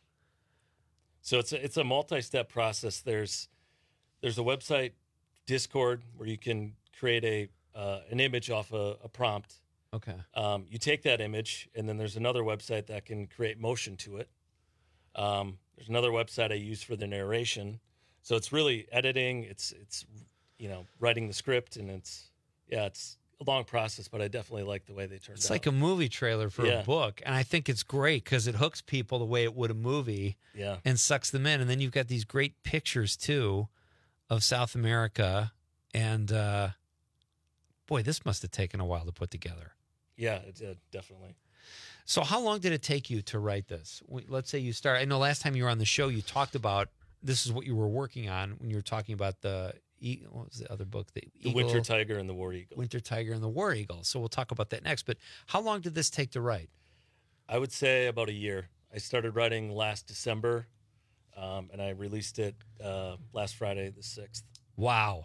So it's a, it's a multi-step process. There's there's a website, Discord, where you can create a uh, an image off a, a prompt. Okay. Um, you take that image, and then there's another website that can create motion to it. Um, there's another website I use for the narration. So it's really editing. It's it's you know writing the script, and it's yeah, it's a long process, but I definitely like the way they turned out. It's like a movie trailer for Yeah. a book, and I think it's great because it hooks people the way it would a movie, Yeah. and sucks them in. And then you've got these great pictures too of South America, and uh, boy, this must have taken a while to put together. Yeah, it did, definitely. So, how long did it take you to write this? We- Let's say you start. I know last time you were on the show, you talked about this is what you were working on when you were talking about the E- what was the other book? The, The Eagle- Winter Tiger and the War Eagle. Winter Tiger and the War Eagle. So we'll talk about that next. But how long did this take to write? I would say about a year. I started writing last December, um, and I released it uh, last Friday, the sixth. Wow.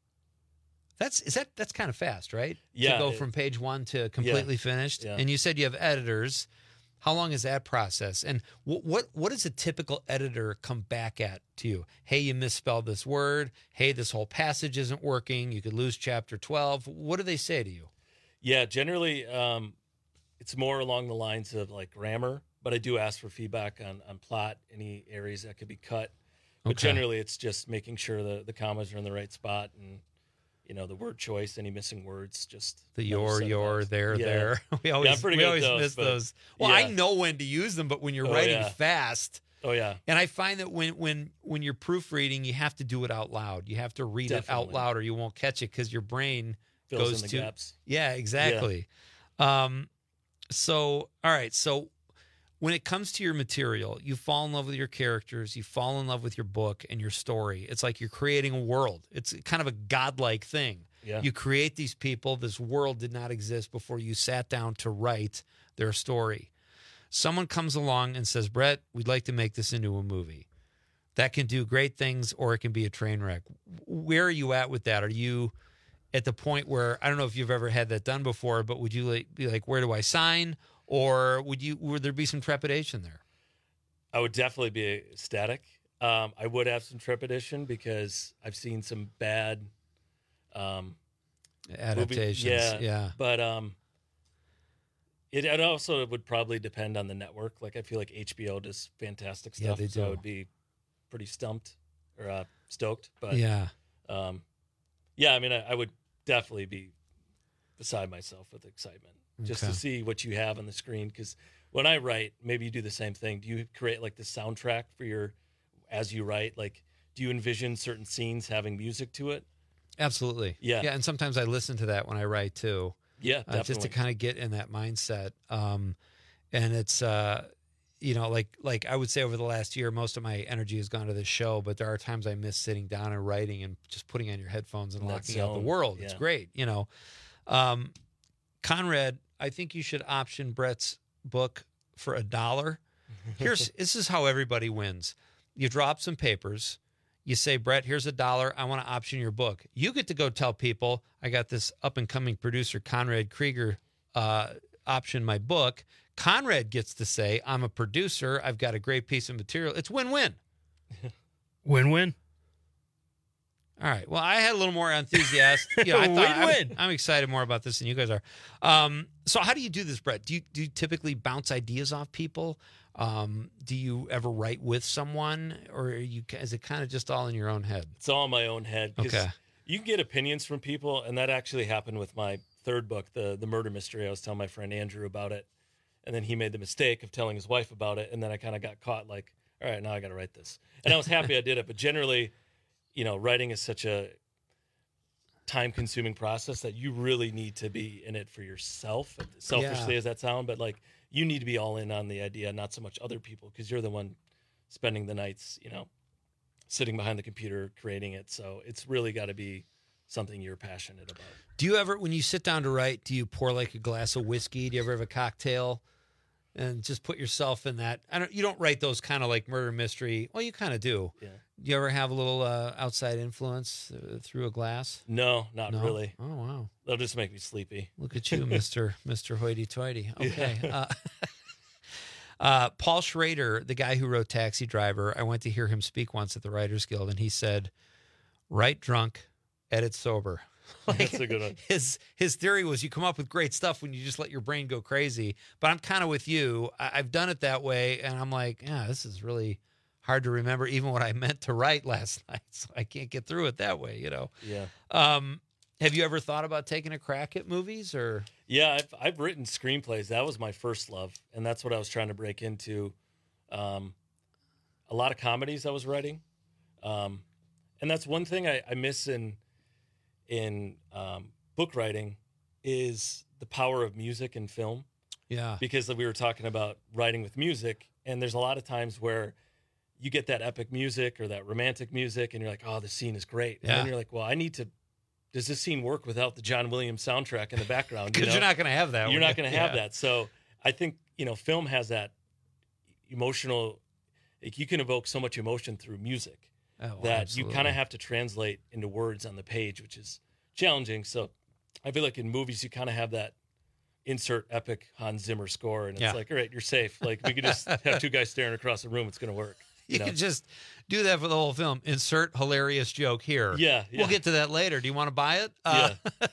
That's is that that's kind of fast, right? Yeah, To go it- from page one to completely Yeah, finished. yeah. And you said you have editors. How long is that process? And what what what does a typical editor come back at to you? Hey, you misspelled this word. Hey, this whole passage isn't working. You could lose chapter twelve. What do they say to you? Yeah, generally, um, it's more along the lines of like grammar, but I do ask for feedback on, on plot, any areas that could be cut. But Okay. generally, it's just making sure the, the commas are in the right spot, and you know the word choice, any missing words, just The never your, set your, those. there, Yeah. there. We Yeah, always, I'm pretty we good at always those, miss but- those. Well, I yeah. know when to use them, but when you're Oh, writing yeah. fast, Oh yeah, and I find that when when when you're proofreading, you have to do it out loud. You have to read it out Definitely. loud, or you won't catch it because your brain Fills goes in the to gaps. Yeah, exactly. Um, so all right, so when it comes to your material, you fall in love with your characters, you fall in love with your book and your story. It's like you're creating a world. It's kind of a godlike thing. Yeah. You create these people. This world did not exist before you sat down to write their story. Someone comes along and says, Brett, we'd like to make this into a movie. That can do great things, or it can be a train wreck. Where are you at with that? Are you at the point where, I don't know if you've ever had that done before, but would you like, be like, where do I sign? Or would you? Would there be some trepidation there? I would definitely be ecstatic. Um, I would have some trepidation because I've seen some bad um, Adaptations, movie- yeah, yeah. But um, it, it also would probably depend on the network. Like I feel like H B O does fantastic Yeah, stuff, they so I do. would be pretty stumped or uh, stoked. But Yeah. um, yeah. I mean, I, I would definitely be beside myself with excitement just Okay. to see what you have on the screen. Because when I write, maybe you do the same thing. Do you create like the soundtrack for your as you write? Like, do you envision certain scenes having music to it? Absolutely. Yeah. Yeah. And sometimes I listen to that when I write too. Yeah, Uh, just to definitely. kind of get in that mindset. Um, and it's, uh, you know, like like I would say over the last year, most of my energy has gone to this show, but there are times I miss sitting down and writing and just putting on your headphones and That locking out the zone, world. yeah. It's great, you know. Um, Conrad, I think you should option Brett's book for a dollar. Here's this is how everybody wins. You drop some papers. You say, Brett, here's a dollar. I want to option your book. You get to go tell people, I got this up-and-coming producer, Conrad Krieger, uh, option my book. Conrad gets to say, I'm a producer. I've got a great piece of material. It's win-win. Win-win. All right. Well, I had a little more enthusiasm. You know, I thought Win-win. I'm, I'm excited more about this than you guys are. Um, so how do you do this, Brett? Do you, do you typically bounce ideas off people? Um, do you ever write with someone, or are you, is it kind of just all in your own head? It's all in my own head. 'cause Okay. You can get opinions from people, and that actually happened with my third book, the the murder mystery. I was telling my friend Andrew about it, and then he made the mistake of telling his wife about it, and then I kind of got caught like, all right, now I got to write this. And I was happy I did it, but generally, you know, writing is such a time-consuming process that you really need to be in it for yourself, selfishly Yeah. as that sound, but like you need to be all in on the idea, not so much other people, because you're the one spending the nights, you know, sitting behind the computer creating it. So it's really got to be something you're passionate about. Do you ever, when you sit down to write, do you pour like a glass of whiskey? Do you ever have a cocktail and just put yourself in that? I don't. You don't write those kind of like murder mystery. Well, you kind of do. Yeah. Do you ever have a little uh, outside influence uh, through a glass? No, not No? really. Oh wow, They'll just make me sleepy. look at you, Mister Mister Hoity-toity. Okay. Uh, uh, Paul Schrader, the guy who wrote Taxi Driver, I went to hear him speak once at the Writers Guild, and he said, "Write drunk, edit sober." Like, That's a good one. His his theory was you come up with great stuff when you just let your brain go crazy. But I'm kind of with you. I, I've done it that way, and I'm like, yeah, this is really hard to remember even what I meant to write last night. So I can't get through it that way, you know. Yeah. Um, have you ever thought about taking a crack at movies or? Yeah, I've, I've written screenplays. That was my first love, and that's what I was trying to break into. Um, a lot of comedies I was writing, um, and that's one thing I, I miss in in um, book writing is the power of music and film. Yeah, because we were talking about writing with music, and there's a lot of times where you get that epic music or that romantic music, and you're like, oh, the scene is great, and Yeah. then you're like, well, I need to. Does this scene work without the John Williams soundtrack in the background? Because you you know? are not going to have that. You're when not you- going to have yeah. that. So I think, you know, film has that emotional, like you can evoke so much emotion through music Oh, that absolutely. you kind of have to translate into words on the page, which is challenging. So I feel like in movies, you kind of have that insert epic Hans Zimmer score. And it's Yeah. like, all right, you're safe. Like we could just have two guys staring across the room. It's going to work. You know? could just do that for the whole film. Insert hilarious joke here. Yeah, yeah. We'll get to that later. Do you want to buy it? Uh,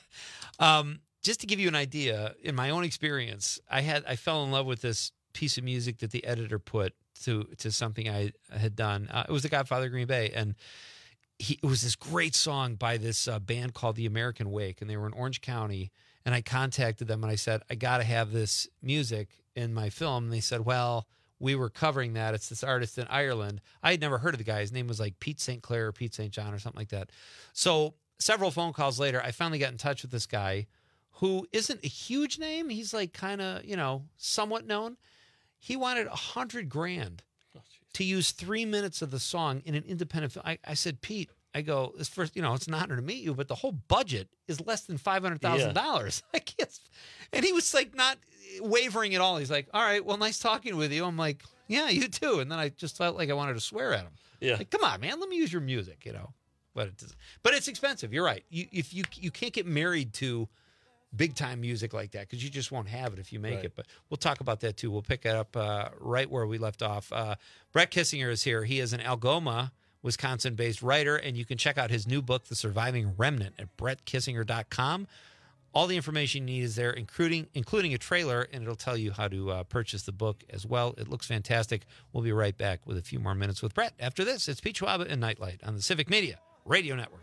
um, just to give you an idea, in my own experience, I had I fell in love with this piece of music that the editor put to to something I had done. Uh, it was The Godfather of Green Bay, and he, it was this great song by this uh, band called The American Wake, and they were in Orange County. And I contacted them and I said, I got to have this music in my film. And they said, well, we were covering that. It's this artist in Ireland. I had never heard of the guy. His name was like Pete Saint Clair or Pete Saint John or something like that. So several phone calls later, I finally got in touch with this guy who isn't a huge name. He's like kind of, you know, somewhat known. He wanted a hundred grand to use three minutes of the song in an independent film. I, I said, Pete, I go, it's first, you know, it's an honor to meet you, but the whole budget is less than five hundred thousand dollars. I guess. And he was like not wavering at all. He's like, all right, well, nice talking with you. I'm like, yeah, you too. And then I just felt like I wanted to swear at him. Yeah. Like, come on, man, let me use your music, you know. But it doesn't, but it's expensive. You're right. You, if you you can't get married to big time music like that because you just won't have it if you make Right. it. But we'll talk about that too. We'll pick it up uh, right where we left off. Uh, Brett Kissinger is here. He is an Algoma, Wisconsin-based writer, and you can check out his new book, The Surviving Remnant, at brett kissinger dot com. All the information you need is there, including including a trailer, and it'll tell you how to uh, purchase the book as well. It looks fantastic. We'll be right back with a few more minutes with Brett. After this, it's Pete Schwab and Nightlight on the Civic Media Radio Network.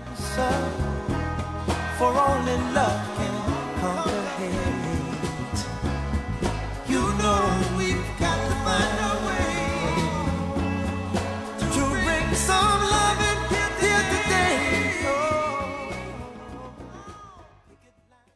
For only love can conquer hate. You know we've got to find a way to bring some love in here today.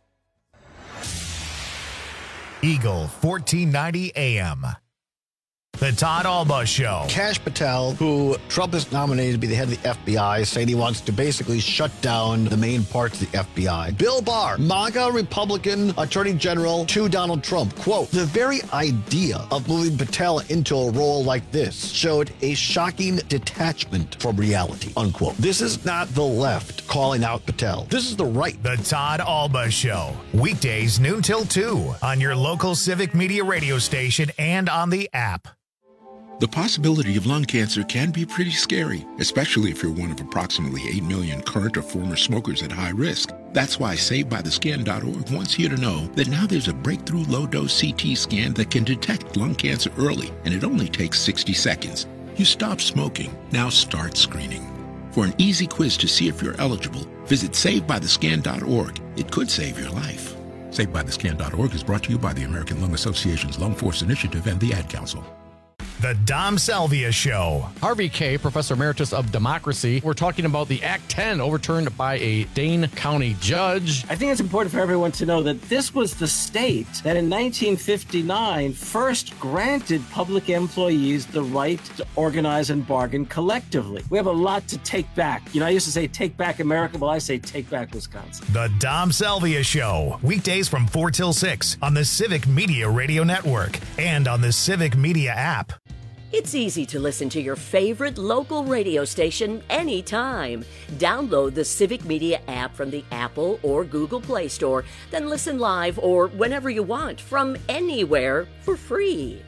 Eagle fourteen ninety A M. The Todd Alba Show. Kash Patel, who Trump has nominated to be the head of the F B I, saying he wants to basically shut down the main parts of the F B I. Bill Barr, MAGA Republican Attorney General to Donald Trump. Quote, the very idea of moving Patel into a role like this showed a shocking detachment from reality, unquote. This is not the left calling out Patel. This is the right. The Todd Alba Show. Weekdays noon till two on your local Civic Media radio station and on the app. The possibility of lung cancer can be pretty scary, especially if you're one of approximately eight million current or former smokers at high risk. That's why Saved By The Scan dot org wants you to know that now there's a breakthrough low-dose C T scan that can detect lung cancer early, and it only takes sixty seconds. You stop smoking, now start screening. For an easy quiz to see if you're eligible, visit Saved By The Scan dot org. It could save your life. Saved By The Scan dot org is brought to you by the American Lung Association's Lung Force Initiative and the Ad Council. The Dom Salvia Show. Harvey Kaye, Professor Emeritus of Democracy. We're talking about the Act ten overturned by a Dane County judge. I think it's important for everyone to know that this was the state that in nineteen fifty-nine first granted public employees the right to organize and bargain collectively. We have a lot to take back. You know, I used to say take back America. Well, I say take back Wisconsin. The Dom Salvia Show. Weekdays from four till six on the Civic Media Radio Network and on the Civic Media app. It's easy to listen to your favorite local radio station anytime. Download the Civic Media app from the Apple or Google Play Store, then listen live or whenever you want from anywhere for free.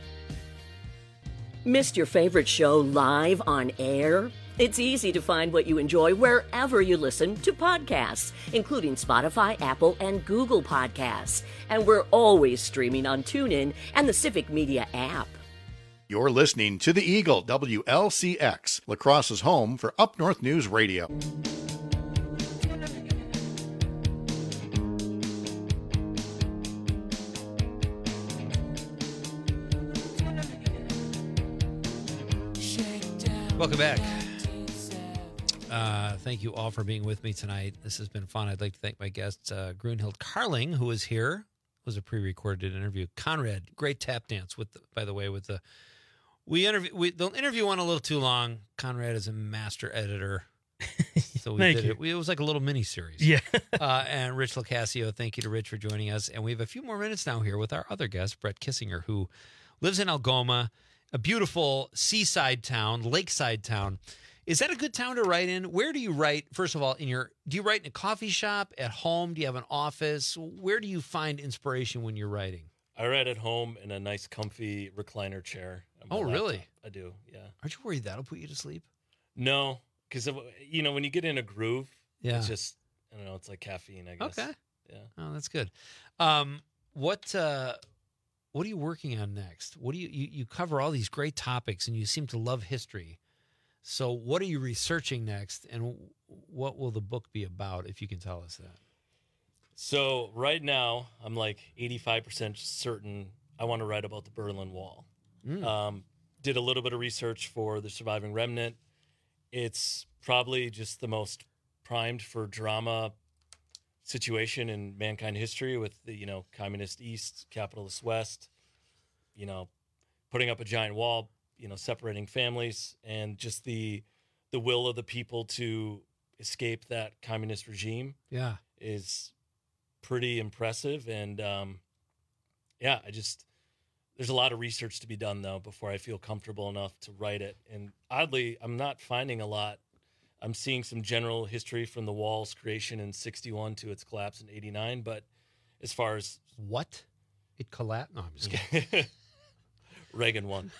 Missed your favorite show live on air? It's easy to find what you enjoy wherever you listen to podcasts, including Spotify, Apple, and Google Podcasts. And we're always streaming on TuneIn and the Civic Media app. You're listening to The Eagle, W L C X, La Crosse's home for Up North News Radio. Welcome back. Uh, thank you all for being with me tonight. This has been fun. I'd like to thank my guest, uh, Grunhild Carling, who is here. It was a pre-recorded interview. Conrad, great tap dance, with the, by the way, with the... We interview. We, the interview went a little too long. Conrad is a master editor, so we Thank did you. it. We, it was like a little mini series. Yeah. uh, and Rich Locascio, thank you to Rich for joining us. And we have a few more minutes now here with our other guest, Brett Kissinger, who lives in Algoma, a beautiful seaside town, lakeside town. Is that a good town to write in? Where do you write? First of all, in your do you write in a coffee shop, at home? Do you have an office? Where do you find inspiration when you're writing? I write at home in a nice, comfy recliner chair. on my Oh, laptop. really? I do, yeah. Aren't you worried that'll put you to sleep? No, because, you know, when you get in a groove, Yeah. it's just, I don't know, it's like caffeine, I guess. Okay. Yeah. Oh, that's good. Um, what uh, what are you working on next? What do you, you you cover all these great topics, and you seem to love history. So, what are you researching next, and what will the book be about? If you can tell us that. So right now, I'm like eighty-five percent certain I want to write about the Berlin Wall. Mm. Um, did a little bit of research for the surviving remnant. It's probably just the most primed for drama situation in mankind history, with the, you know, communist East, capitalist West, you know, putting up a giant wall, you know, separating families, and just the the will of the people to escape that communist regime. Yeah. Is pretty impressive. And um, yeah, I just, there's a lot of research to be done though before I feel comfortable enough to write it. And oddly, I'm not finding a lot. I'm seeing some general history from the wall's creation in sixty-one to its collapse in eighty-nine. But as far as what it collapsed, no, I'm just kidding. Reagan won.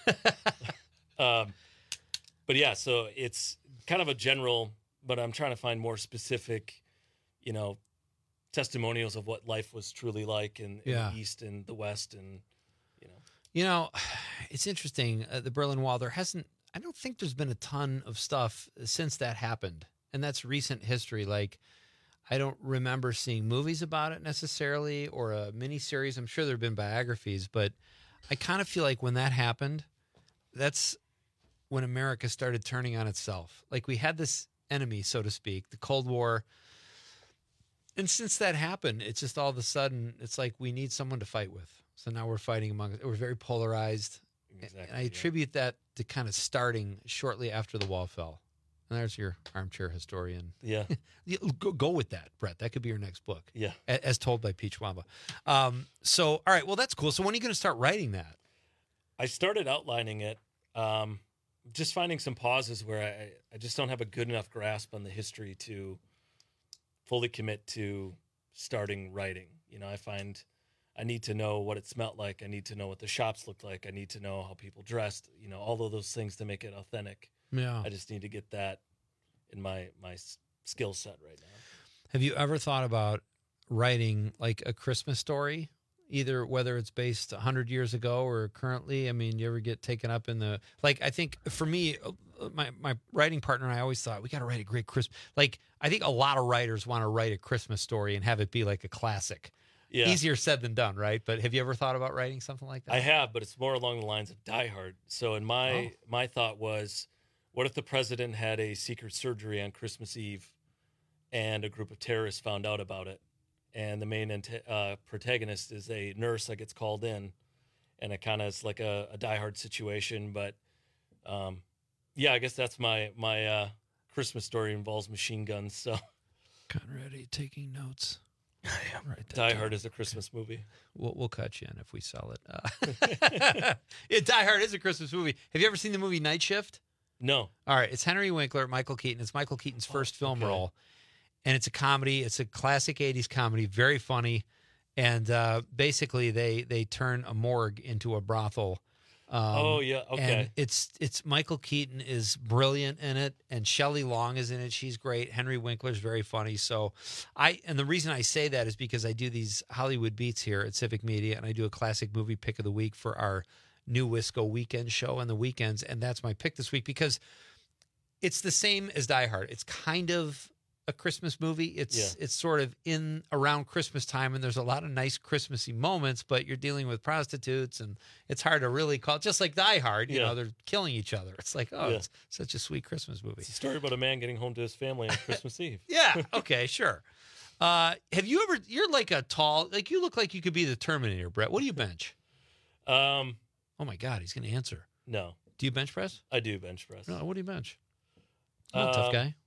um, but yeah, so it's kind of a general, but I'm trying to find more specific, you know, testimonials of what life was truly like in, in Yeah. the East and the West. And, you know, You know, it's interesting. Uh, the Berlin Wall, there hasn't, I don't think there's been a ton of stuff since that happened. And that's recent history. Like, I don't remember seeing movies about it necessarily, or a miniseries. I'm sure there have been biographies, but I kind of feel like when that happened, that's when America started turning on itself. Like, we had this enemy, so to speak, the Cold War. And since that happened, it's just all of a sudden, it's like we need someone to fight with. So now we're fighting among, we're very polarized. Exactly, and I attribute that to kind of starting shortly after the wall fell. And there's your armchair historian. Yeah. go, go with that, Brett. That could be your next book. Yeah. A- As told by Peach Wamba. Um, so, all right. Well, that's cool. So when are you going to start writing that? I started outlining it, um, just finding some pauses where I, I just don't have a good enough grasp on the history to fully commit to starting writing. You know, I find I need to know what it smelled like. I need to know what the shops looked like. I need to know how people dressed, you know, all of those things to make it authentic. Yeah. I just need to get that in my, my skill set right now. Have you ever thought about writing like a Christmas story, either whether it's based one hundred years ago or currently? I mean, you ever get taken up in the, like, I think for me, my, my writing partner and I always thought we got to write a great Christmas. Like, I think a lot of writers want to write a Christmas story and have it be like a classic. Yeah. Easier said than done, right? But have you ever thought about writing something like that? I have, but it's more along the lines of Die Hard. So in my, Oh. my thought was, what if the president had a secret surgery on Christmas Eve and a group of terrorists found out about it? And the main anta- uh, protagonist is a nurse that gets called in, and it kind of is like a, a Die Hard situation. But um, yeah, I guess that's my my uh, Christmas story involves machine guns. So Conrad, taking notes. Right, Die Hard is a Christmas movie. We'll, we'll cut you in if we sell it. Uh, yeah, Die Hard is a Christmas movie. Have you ever seen the movie Night Shift? No. All right. It's Henry Winkler, Michael Keaton. It's Michael Keaton's first film okay. role. And it's a comedy. It's a classic eighties comedy, very funny. And uh, basically, they they turn a morgue into a brothel. Um, Oh, yeah, okay. And it's it's Michael Keaton is brilliant in it, and Shelley Long is in it. She's great. Henry Winkler's very funny. So, I and the reason I say that is because I do these Hollywood Beats here at Civic Media, and I do a classic movie pick of the week for our new Wisco weekend show on the weekends, and that's my pick this week because it's the same as Die Hard. It's kind of a Christmas movie. It's Yeah. it's sort of in around Christmas time, and there's a lot of nice Christmassy moments, but you're dealing with prostitutes, and it's hard to really call it. Just like Die Hard, you Yeah. know, they're killing each other. It's like, oh, Yeah. it's such a sweet Christmas movie. It's a story about a man getting home to his family on Christmas Eve. Yeah, okay, sure. Uh, have you ever, you're like a tall, like you look like you could be the Terminator, Brett. What do you bench? Um, oh my God, he's going to answer. No. Do you bench press? I do bench press. No, what do you bench? I'm a tough Um, guy.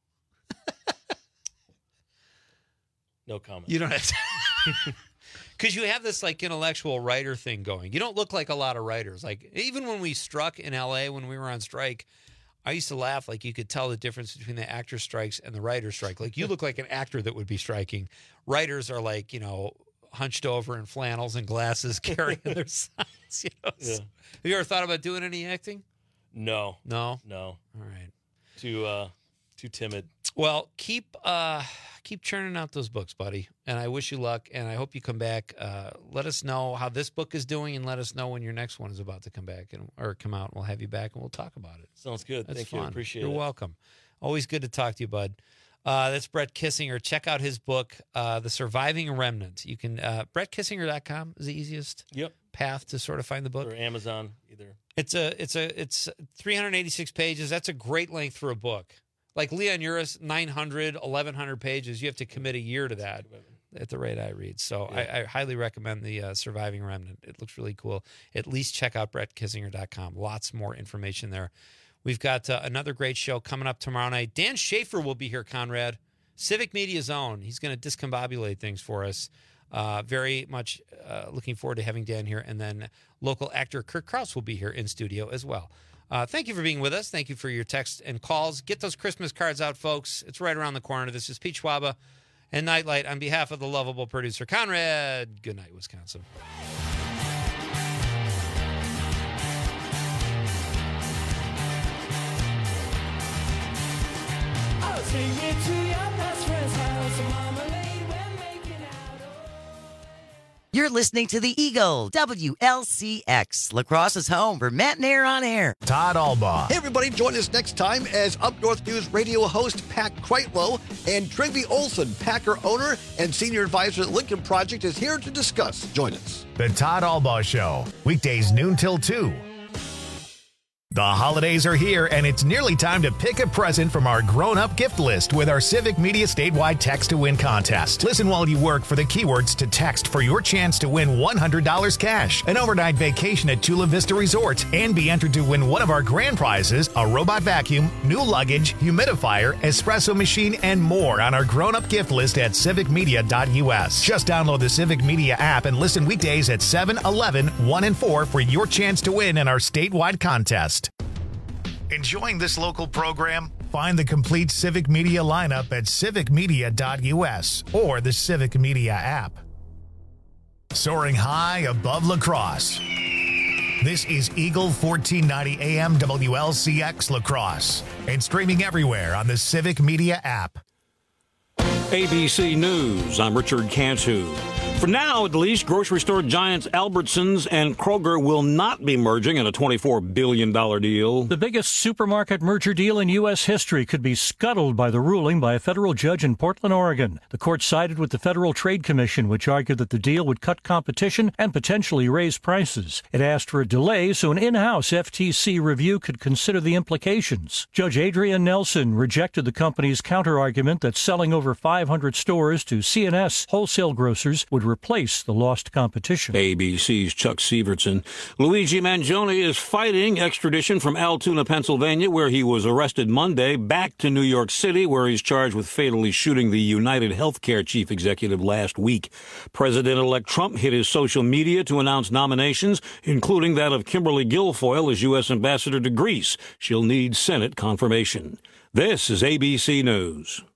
No comment. You don't have to. Because you have this like intellectual writer thing going. You don't look like a lot of writers. Like even when we struck in L A when we were on strike, I used to laugh like you could tell the difference between the actor strikes and the writer strike. Like you look like an actor that would be striking. Writers are like, you know, hunched over in flannels and glasses carrying their signs. You know? Yeah. Have you ever thought about doing any acting? No. No? No. All right. Too uh too timid. Well, keep uh, keep churning out those books, buddy. And I wish you luck. And I hope you come back. Uh, let us know how this book is doing, and let us know when your next one is about to come back and or come out. And we'll have you back, and we'll talk about it. Sounds good. That's Thank fun. you. Appreciate You're it. welcome. Always good to talk to you, bud. Uh, that's Brett Kissinger. Check out his book, uh, The Surviving Remnant. You can uh, brett kissinger dot com is the easiest Yep. path to sort of find the book. Or Amazon, either. It's a it's a it's three hundred eighty-six pages. That's a great length for a book. Like Leon Uris, nine hundred, eleven hundred pages. You have to commit a year to that at the rate I read. So Yeah. I, I highly recommend the uh, Surviving Remnant. It looks really cool. At least check out brett kissinger dot com. Lots more information there. We've got uh, another great show coming up tomorrow night. Dan Schaefer will be here, Conrad. Civic Media's own. He's going to discombobulate things for us. Uh, very much uh, looking forward to having Dan here. And then local actor Kurt Kraus will be here in studio as well. Uh, thank you for being with us. Thank you for your texts and calls. Get those Christmas cards out, folks. It's right around the corner. This is Pete Schwaba and Nightlight on behalf of the lovable producer, Conrad. Good night, Wisconsin. I'll take you to your best friend's house. Marmalade, we're making out. You're listening to The Eagle, W L C X, La Crosse's home for Matt and Air on Air. Todd Albaugh. Hey, everybody, join us next time as Up North News radio host Pat Kreitlow and Trygve Olson, Packer owner and senior advisor at Lincoln Project, is here to discuss. Join us. The Todd Albaugh Show, weekdays noon till two. The holidays are here, and it's nearly time to pick a present from our grown-up gift list with our Civic Media statewide Text to Win contest. Listen while you work for the keywords to text for your chance to win one hundred dollars cash, an overnight vacation at Chula Vista Resort, and be entered to win one of our grand prizes, a robot vacuum, new luggage, humidifier, espresso machine, and more on our grown-up gift list at civic media dot u s. Just download the Civic Media app and listen weekdays at seven, eleven, one, and four for your chance to win in our statewide contest. Enjoying this local program? Find the complete Civic Media lineup at civic media dot u s or the Civic Media app. Soaring high above La Crosse. This is Eagle fourteen ninety A M W L C X La Crosse and streaming everywhere on the Civic Media app. A B C News, I'm Richard Cantu. For now, at least, grocery store giants Albertsons and Kroger will not be merging in a twenty-four billion dollars deal. The biggest supermarket merger deal in U S history could be scuttled by the ruling by a federal judge in Portland, Oregon. The court sided with the Federal Trade Commission, which argued that the deal would cut competition and potentially raise prices. It asked for a delay so an in-house F T C review could consider the implications. Judge Adrian Nelson rejected the company's counterargument that selling over five hundred stores to C and S wholesale grocers would replace the lost competition. A B C's Chuck Severson. Luigi Mangione is fighting extradition from Altoona, Pennsylvania, where he was arrested Monday, back to New York City, where he's charged with fatally shooting the United Healthcare chief executive last week. President-elect Trump hit his social media to announce nominations, including that of Kimberly Guilfoyle as U S ambassador to Greece. She'll need Senate confirmation. This is A B C News.